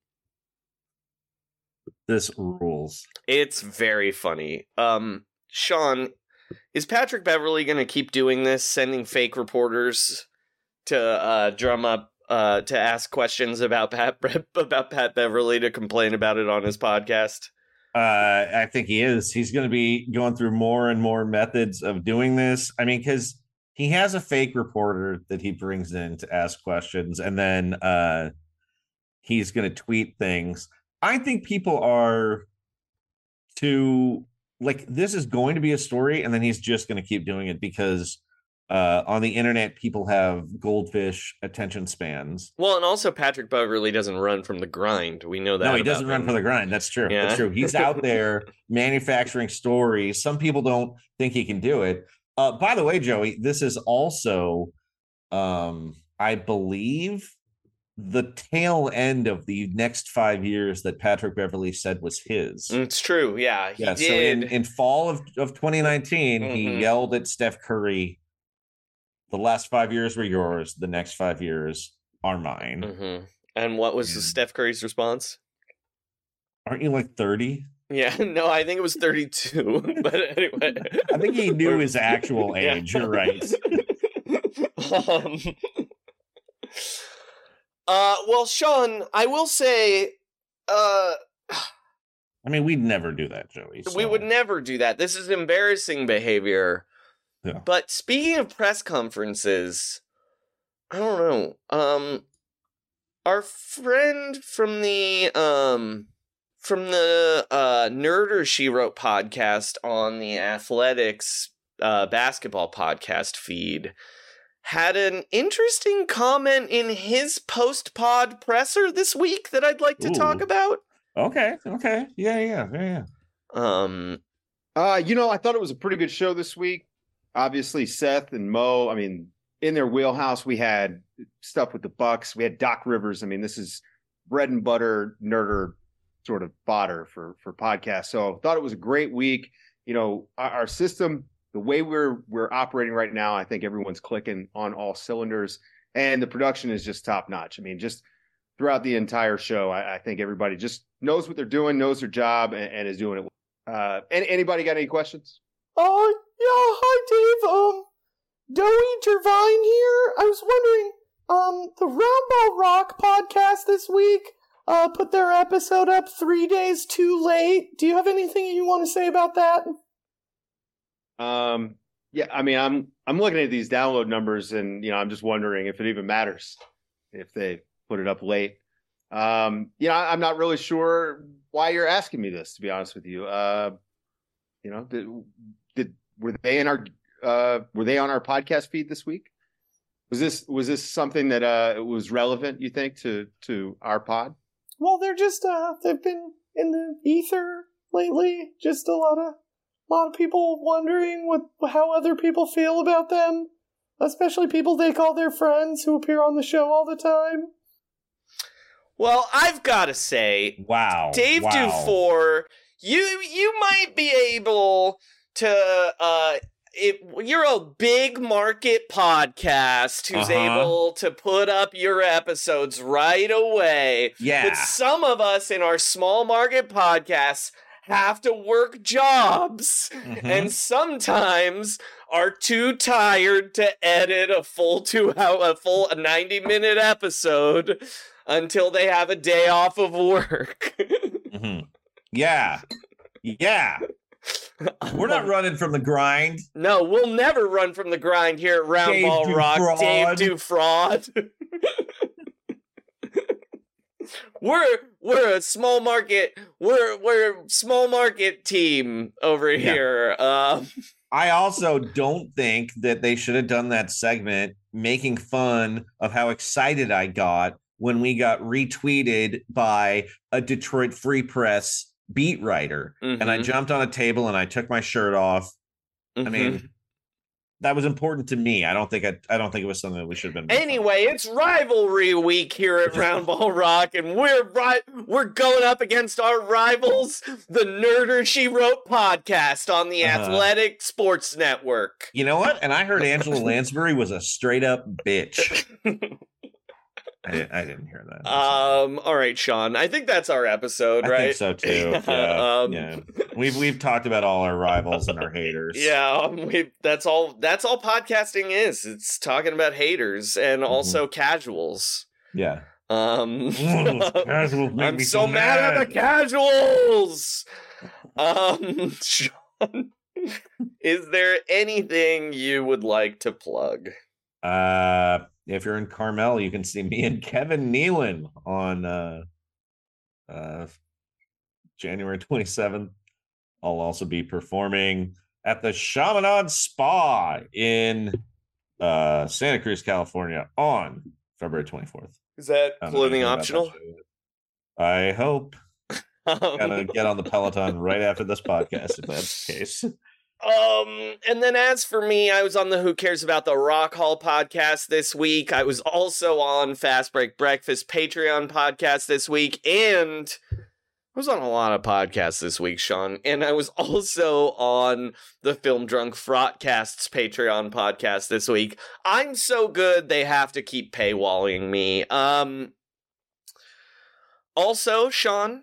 [SPEAKER 5] This rules.
[SPEAKER 6] It's very funny. Um, Sean, is Patrick Beverly going to keep doing this, sending fake reporters to uh, drum up, uh, to ask questions about Pat about Pat Beverly to complain about it on his podcast?
[SPEAKER 5] Uh, I think he is. He's going to be going through more and more methods of doing this. I mean, because he has a fake reporter that he brings in to ask questions, and then uh, he's going to tweet things. I think people are too... like this is going to be a story, and then he's just going to keep doing it because uh, on the internet, people have goldfish attention spans.
[SPEAKER 6] Well, and also Patrick Beverly doesn't run from the grind. We know that.
[SPEAKER 5] No, he doesn't run from the grind. That's true.
[SPEAKER 6] Yeah.
[SPEAKER 5] That's true. He's out there manufacturing stories. Some people don't think he can do it. Uh, by the way, Joey, this is also, um, I believe, the tail end of the next five years that Patrick Beverly said was his.
[SPEAKER 6] It's true. Yeah. He
[SPEAKER 5] yeah.
[SPEAKER 6] did.
[SPEAKER 5] So in, in fall of, of twenty nineteen, mm-hmm. he yelled at Steph Curry, the last five years were yours. The next five years are mine.
[SPEAKER 6] Mm-hmm. And what was and, Steph Curry's response?
[SPEAKER 5] Aren't you like thirty?
[SPEAKER 6] Yeah. No, I think it was thirty-two. But anyway.
[SPEAKER 5] I think he knew his actual age. Yeah. You're right.
[SPEAKER 6] um, Uh, well, Sean, I will say, uh,
[SPEAKER 5] I mean, we'd never do that, Joey. So.
[SPEAKER 6] We would never do that. This is embarrassing behavior.
[SPEAKER 5] Yeah.
[SPEAKER 6] But speaking of press conferences, I don't know. Um, our friend from the um from the uh Nerder She Wrote podcast on the Athletics uh basketball podcast feed had an interesting comment in his post-pod presser this week that I'd like to
[SPEAKER 5] Ooh.
[SPEAKER 6] talk about.
[SPEAKER 5] Okay, okay. Yeah, yeah, yeah, yeah.
[SPEAKER 6] Um,
[SPEAKER 13] uh, you know, I thought it was a pretty good show this week. Obviously, Seth and Mo, I mean, in their wheelhouse, we had stuff with the Bucks. We had Doc Rivers. I mean, this is bread and butter, nerder sort of fodder for, for podcasts. So I thought it was a great week. You know, our, our system... the way we're we're operating right now, I think everyone's clicking on all cylinders, and the production is just top notch. I mean, just throughout the entire show, I, I think everybody just knows what they're doing, knows their job, and, and is doing it. Uh, any, anybody got any questions?
[SPEAKER 14] Oh, uh, yeah. Hi, Dave. Um, Doey Jervine here. I was wondering, um, the Roundball Rock podcast this week uh put their episode up three days too late. Do you have anything you want to say about that?
[SPEAKER 13] Um, yeah, I mean, I'm I'm looking at these download numbers, and you know, I'm just wondering if it even matters if they put it up late. Um, you know, I'm not really sure why you're asking me this, to be honest with you. Uh, you know, did, did were they in our uh, were they on our podcast feed this week? Was this was this something that uh, was relevant, you think, to to our pod?
[SPEAKER 14] Well, they're just uh, they've been in the ether lately. Just a lot of lot of people wondering what how other people feel about them, especially people they call their friends who appear on the show all the time.
[SPEAKER 6] Well, I've got to say,
[SPEAKER 5] wow,
[SPEAKER 6] Dave
[SPEAKER 5] wow.
[SPEAKER 6] Dufour, you you might be able to. Uh, it, you're a big market podcast who's
[SPEAKER 5] Uh-huh.
[SPEAKER 6] able to put up your episodes right away.
[SPEAKER 5] Yeah.
[SPEAKER 6] But some of us in our small market podcasts have to work jobs,
[SPEAKER 5] Mm-hmm.
[SPEAKER 6] and sometimes are too tired to edit a full two hour, a full ninety minute episode until they have a day off of work.
[SPEAKER 5] Mm-hmm. Yeah, yeah. We're not running from the grind.
[SPEAKER 6] No, we'll never run from the grind here at Round
[SPEAKER 5] Dave
[SPEAKER 6] Ball Rock.
[SPEAKER 5] Dufraud.
[SPEAKER 6] Dave Dufraud. We're we're a small market. We're we're a small market team over
[SPEAKER 5] Yeah.
[SPEAKER 6] here. Um,
[SPEAKER 5] I also don't think that they should have done that segment making fun of how excited I got when we got retweeted by a Detroit Free Press beat writer. And I
[SPEAKER 6] Mhm.
[SPEAKER 5] jumped on a table and I took my shirt off. I mean, that was important to me. I don't think I, I don't think it was something that we should have been.
[SPEAKER 6] Anyway, it's rivalry week here at Round Ball Rock, and we're right. We're going up against our rivals, the Nerder She Wrote podcast on the
[SPEAKER 5] Uh-huh.
[SPEAKER 6] Athletic Sports Network.
[SPEAKER 5] You know what? And I heard Angela Lansbury was a straight up bitch. I, didn't, I didn't hear that.
[SPEAKER 6] Um. All right, Sean. I think that's our episode,
[SPEAKER 5] I
[SPEAKER 6] right?
[SPEAKER 5] think so too. Yeah,
[SPEAKER 6] um,
[SPEAKER 5] yeah. We've we've talked about all our rivals and our haters.
[SPEAKER 6] Yeah, um, we, that's all. That's all podcasting is. It's talking about haters and
[SPEAKER 5] Mm-hmm.
[SPEAKER 6] also casuals.
[SPEAKER 5] Yeah.
[SPEAKER 6] Um,
[SPEAKER 5] Oh, those casuals make
[SPEAKER 6] I'm
[SPEAKER 5] me
[SPEAKER 6] so
[SPEAKER 5] so
[SPEAKER 6] mad at
[SPEAKER 5] mad.
[SPEAKER 6] the casuals. Um, Sean, is there anything you would like to plug?
[SPEAKER 5] Uh, if you're in Carmel, you can see me and Kevin Nealon on uh, uh, January twenty-seventh. I'll also be performing at the Chaminade Spa in uh, Santa Cruz, California on February twenty-fourth.
[SPEAKER 6] Is that
[SPEAKER 5] I don't know
[SPEAKER 6] clothing
[SPEAKER 5] anything about
[SPEAKER 6] optional?
[SPEAKER 5] that show yet. I hope. Gotta get on the Peloton right after this podcast if that's the case.
[SPEAKER 6] Um, and then as for me, I was on the Who Cares About the Rock Hall podcast this week. I was also on Fast Break Breakfast Patreon podcast this week, and I was on a lot of podcasts this week, Sean. And I was also on the Film Drunk Frotcasts Patreon podcast this week. I'm so good they have to keep paywalling me. Um, also, Sean,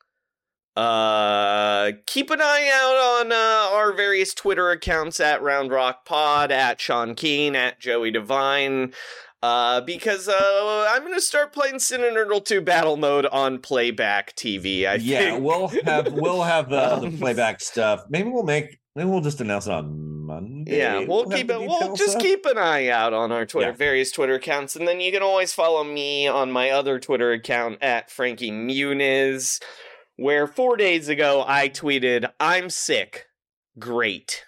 [SPEAKER 6] Uh, keep an eye out on uh, our various Twitter accounts at Round Rock Pod, at Sean Keen, at Joey Devine, uh, because uh, I'm gonna start playing Cinnamon two Battle Mode on Playback T V. I
[SPEAKER 5] Yeah,
[SPEAKER 6] think.
[SPEAKER 5] we'll have we'll have uh, the
[SPEAKER 6] Um,
[SPEAKER 5] playback stuff. Maybe we'll make maybe we'll just announce it on Monday.
[SPEAKER 6] Yeah, we'll
[SPEAKER 5] have
[SPEAKER 6] keep
[SPEAKER 5] the
[SPEAKER 6] it. We'll
[SPEAKER 5] details
[SPEAKER 6] just
[SPEAKER 5] up.
[SPEAKER 6] keep an eye out on our Twitter,
[SPEAKER 5] Yeah.
[SPEAKER 6] various Twitter accounts, and then you can always follow me on my other Twitter account at Frankie Muniz, where four days ago I tweeted, "I'm sick, great."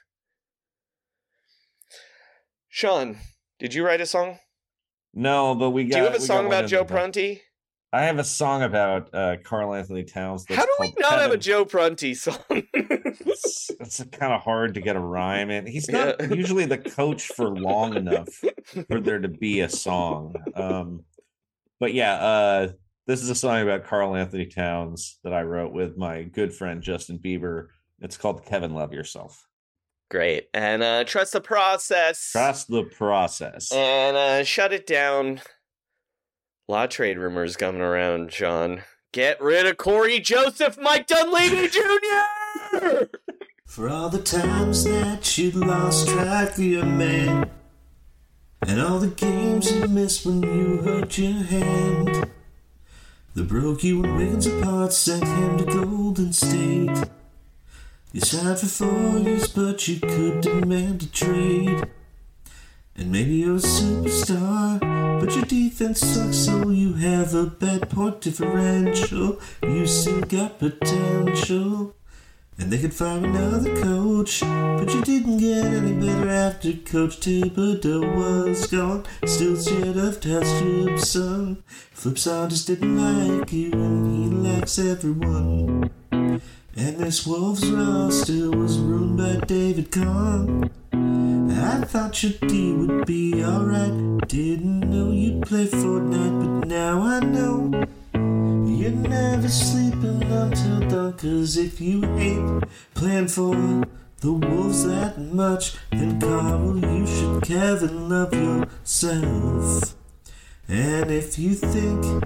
[SPEAKER 6] Sean, did you write a song?
[SPEAKER 5] No, but we got.
[SPEAKER 6] Do you have a
[SPEAKER 5] we got
[SPEAKER 6] song
[SPEAKER 5] one
[SPEAKER 6] about
[SPEAKER 5] in
[SPEAKER 6] Joe
[SPEAKER 5] the-
[SPEAKER 6] Prunty?
[SPEAKER 5] I have a song about uh, Carl Anthony Towns. That's
[SPEAKER 6] How do we
[SPEAKER 5] called
[SPEAKER 6] not have a
[SPEAKER 5] Kevin.
[SPEAKER 6] Joe Prunty song?
[SPEAKER 5] It's, it's kind of hard to get a rhyme in. He's not
[SPEAKER 6] Yeah.
[SPEAKER 5] usually the coach for long enough for there to be a song. Um, but yeah, uh, this is a song about Carl Anthony Towns that I wrote with my good friend Justin Bieber. It's called Kevin Love Yourself.
[SPEAKER 6] Great. And uh, trust the process.
[SPEAKER 5] Trust the process.
[SPEAKER 6] And uh, shut it down. A lot of trade rumors coming around, Sean. Get rid of Corey Joseph, Mike Dunleavy Junior
[SPEAKER 15] For all the times that you lost track of your man, and all the games you missed when you hurt your hand, that broke you and Wiggins apart, sent him to Golden State. You signed for four years, but you could demand a trade. And maybe you're a superstar, but your defense sucks, so you have a bad point differential. You still got potential. And they could find another coach, but you didn't get any better after Coach Thibodeau was gone. Still scared of Taz Gibson. Flipside just didn't like you, and he likes everyone. And this Wolves roster was ruined by David Kahn. I thought your D would be alright. Didn't know you'd play Fortnite, but now I know. You're never sleeping until dawn, cause if you hate playing for the Wolves that much, then Carl, you should Kevin love yourself. And if you think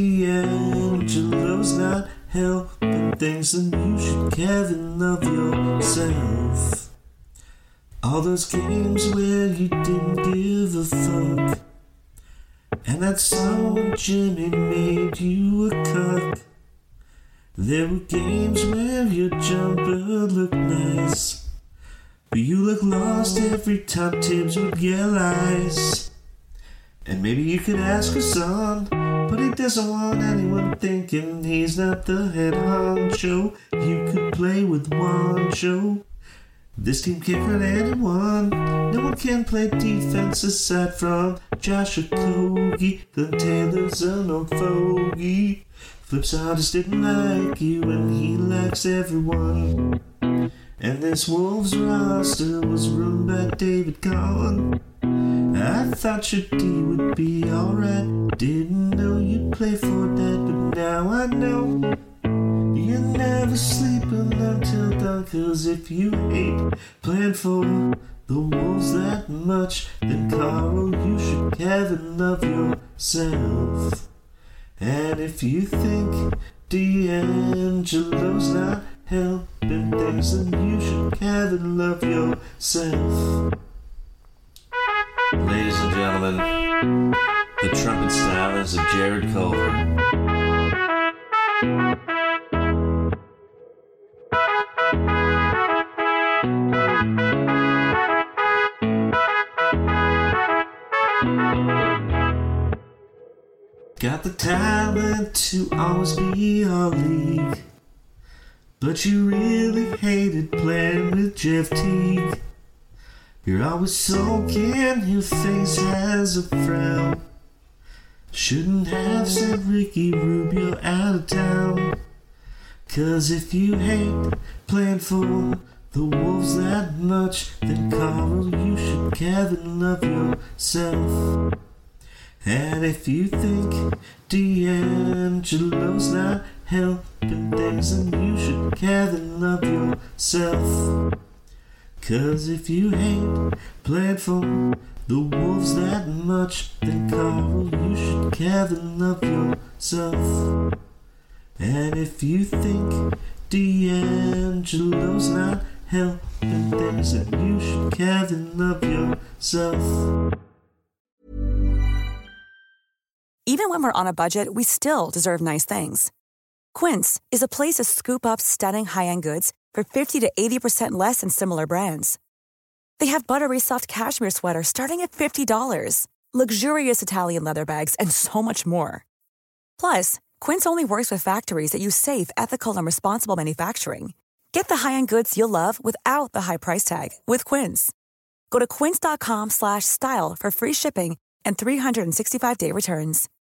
[SPEAKER 15] D'Angelo's not helping things, then you should Kevin love yourself. All those games where you didn't give a fuck, and that song when Jimmy made you a cuck. There were games where your jumper looked nice, but you looked lost every time Tibbs would yell ice. And maybe you could ask Hassan, but he doesn't want anyone thinking he's not the head honcho. You could play with Juancho. This team can't run anyone. No one can play defense aside from Josh Okogie. Glenn Taylor's an old fogey. Flipside just didn't like you, and he likes everyone. And this Wolves roster was ruined by David Kahn. I thought your D would be alright. Didn't know you'd play Fortnite, but now I know. You're never sleeping until dawn, cause if you hate playing for the Wolves that much, then Carl, you should Kevin love yourself. And if you think D'Angelo's not helping things, then you should Kevin love yourself. Ladies and gentlemen, the trumpet stylings of Jared Culver. Got the talent to always be our league, but you really hated playing with Jeff Teague. You're always sulking, your face has a frown. Shouldn't have sent Ricky Rubio out of town. Cause if you hate playing for the Wolves that much, then Carl, you should Kevin love yourself. And if you think D'Angelo's not helping things, then you should Kevin love yourself. Cause if you hate playing for the Wolves that much, then Carl, you should Kevin love yourself. And if you think D'Angelo's not helping things, then you should Kevin love yourself.
[SPEAKER 16] Even when we're on a budget, we still deserve nice things. Quince is a place to scoop up stunning high-end goods for fifty to eighty percent less than similar brands. They have buttery soft cashmere sweaters starting at fifty dollars, luxurious Italian leather bags, and so much more. Plus, Quince only works with factories that use safe, ethical, and responsible manufacturing. Get the high-end goods you'll love without the high price tag with Quince. Go to quince.com slash style for free shipping and three sixty-five day returns.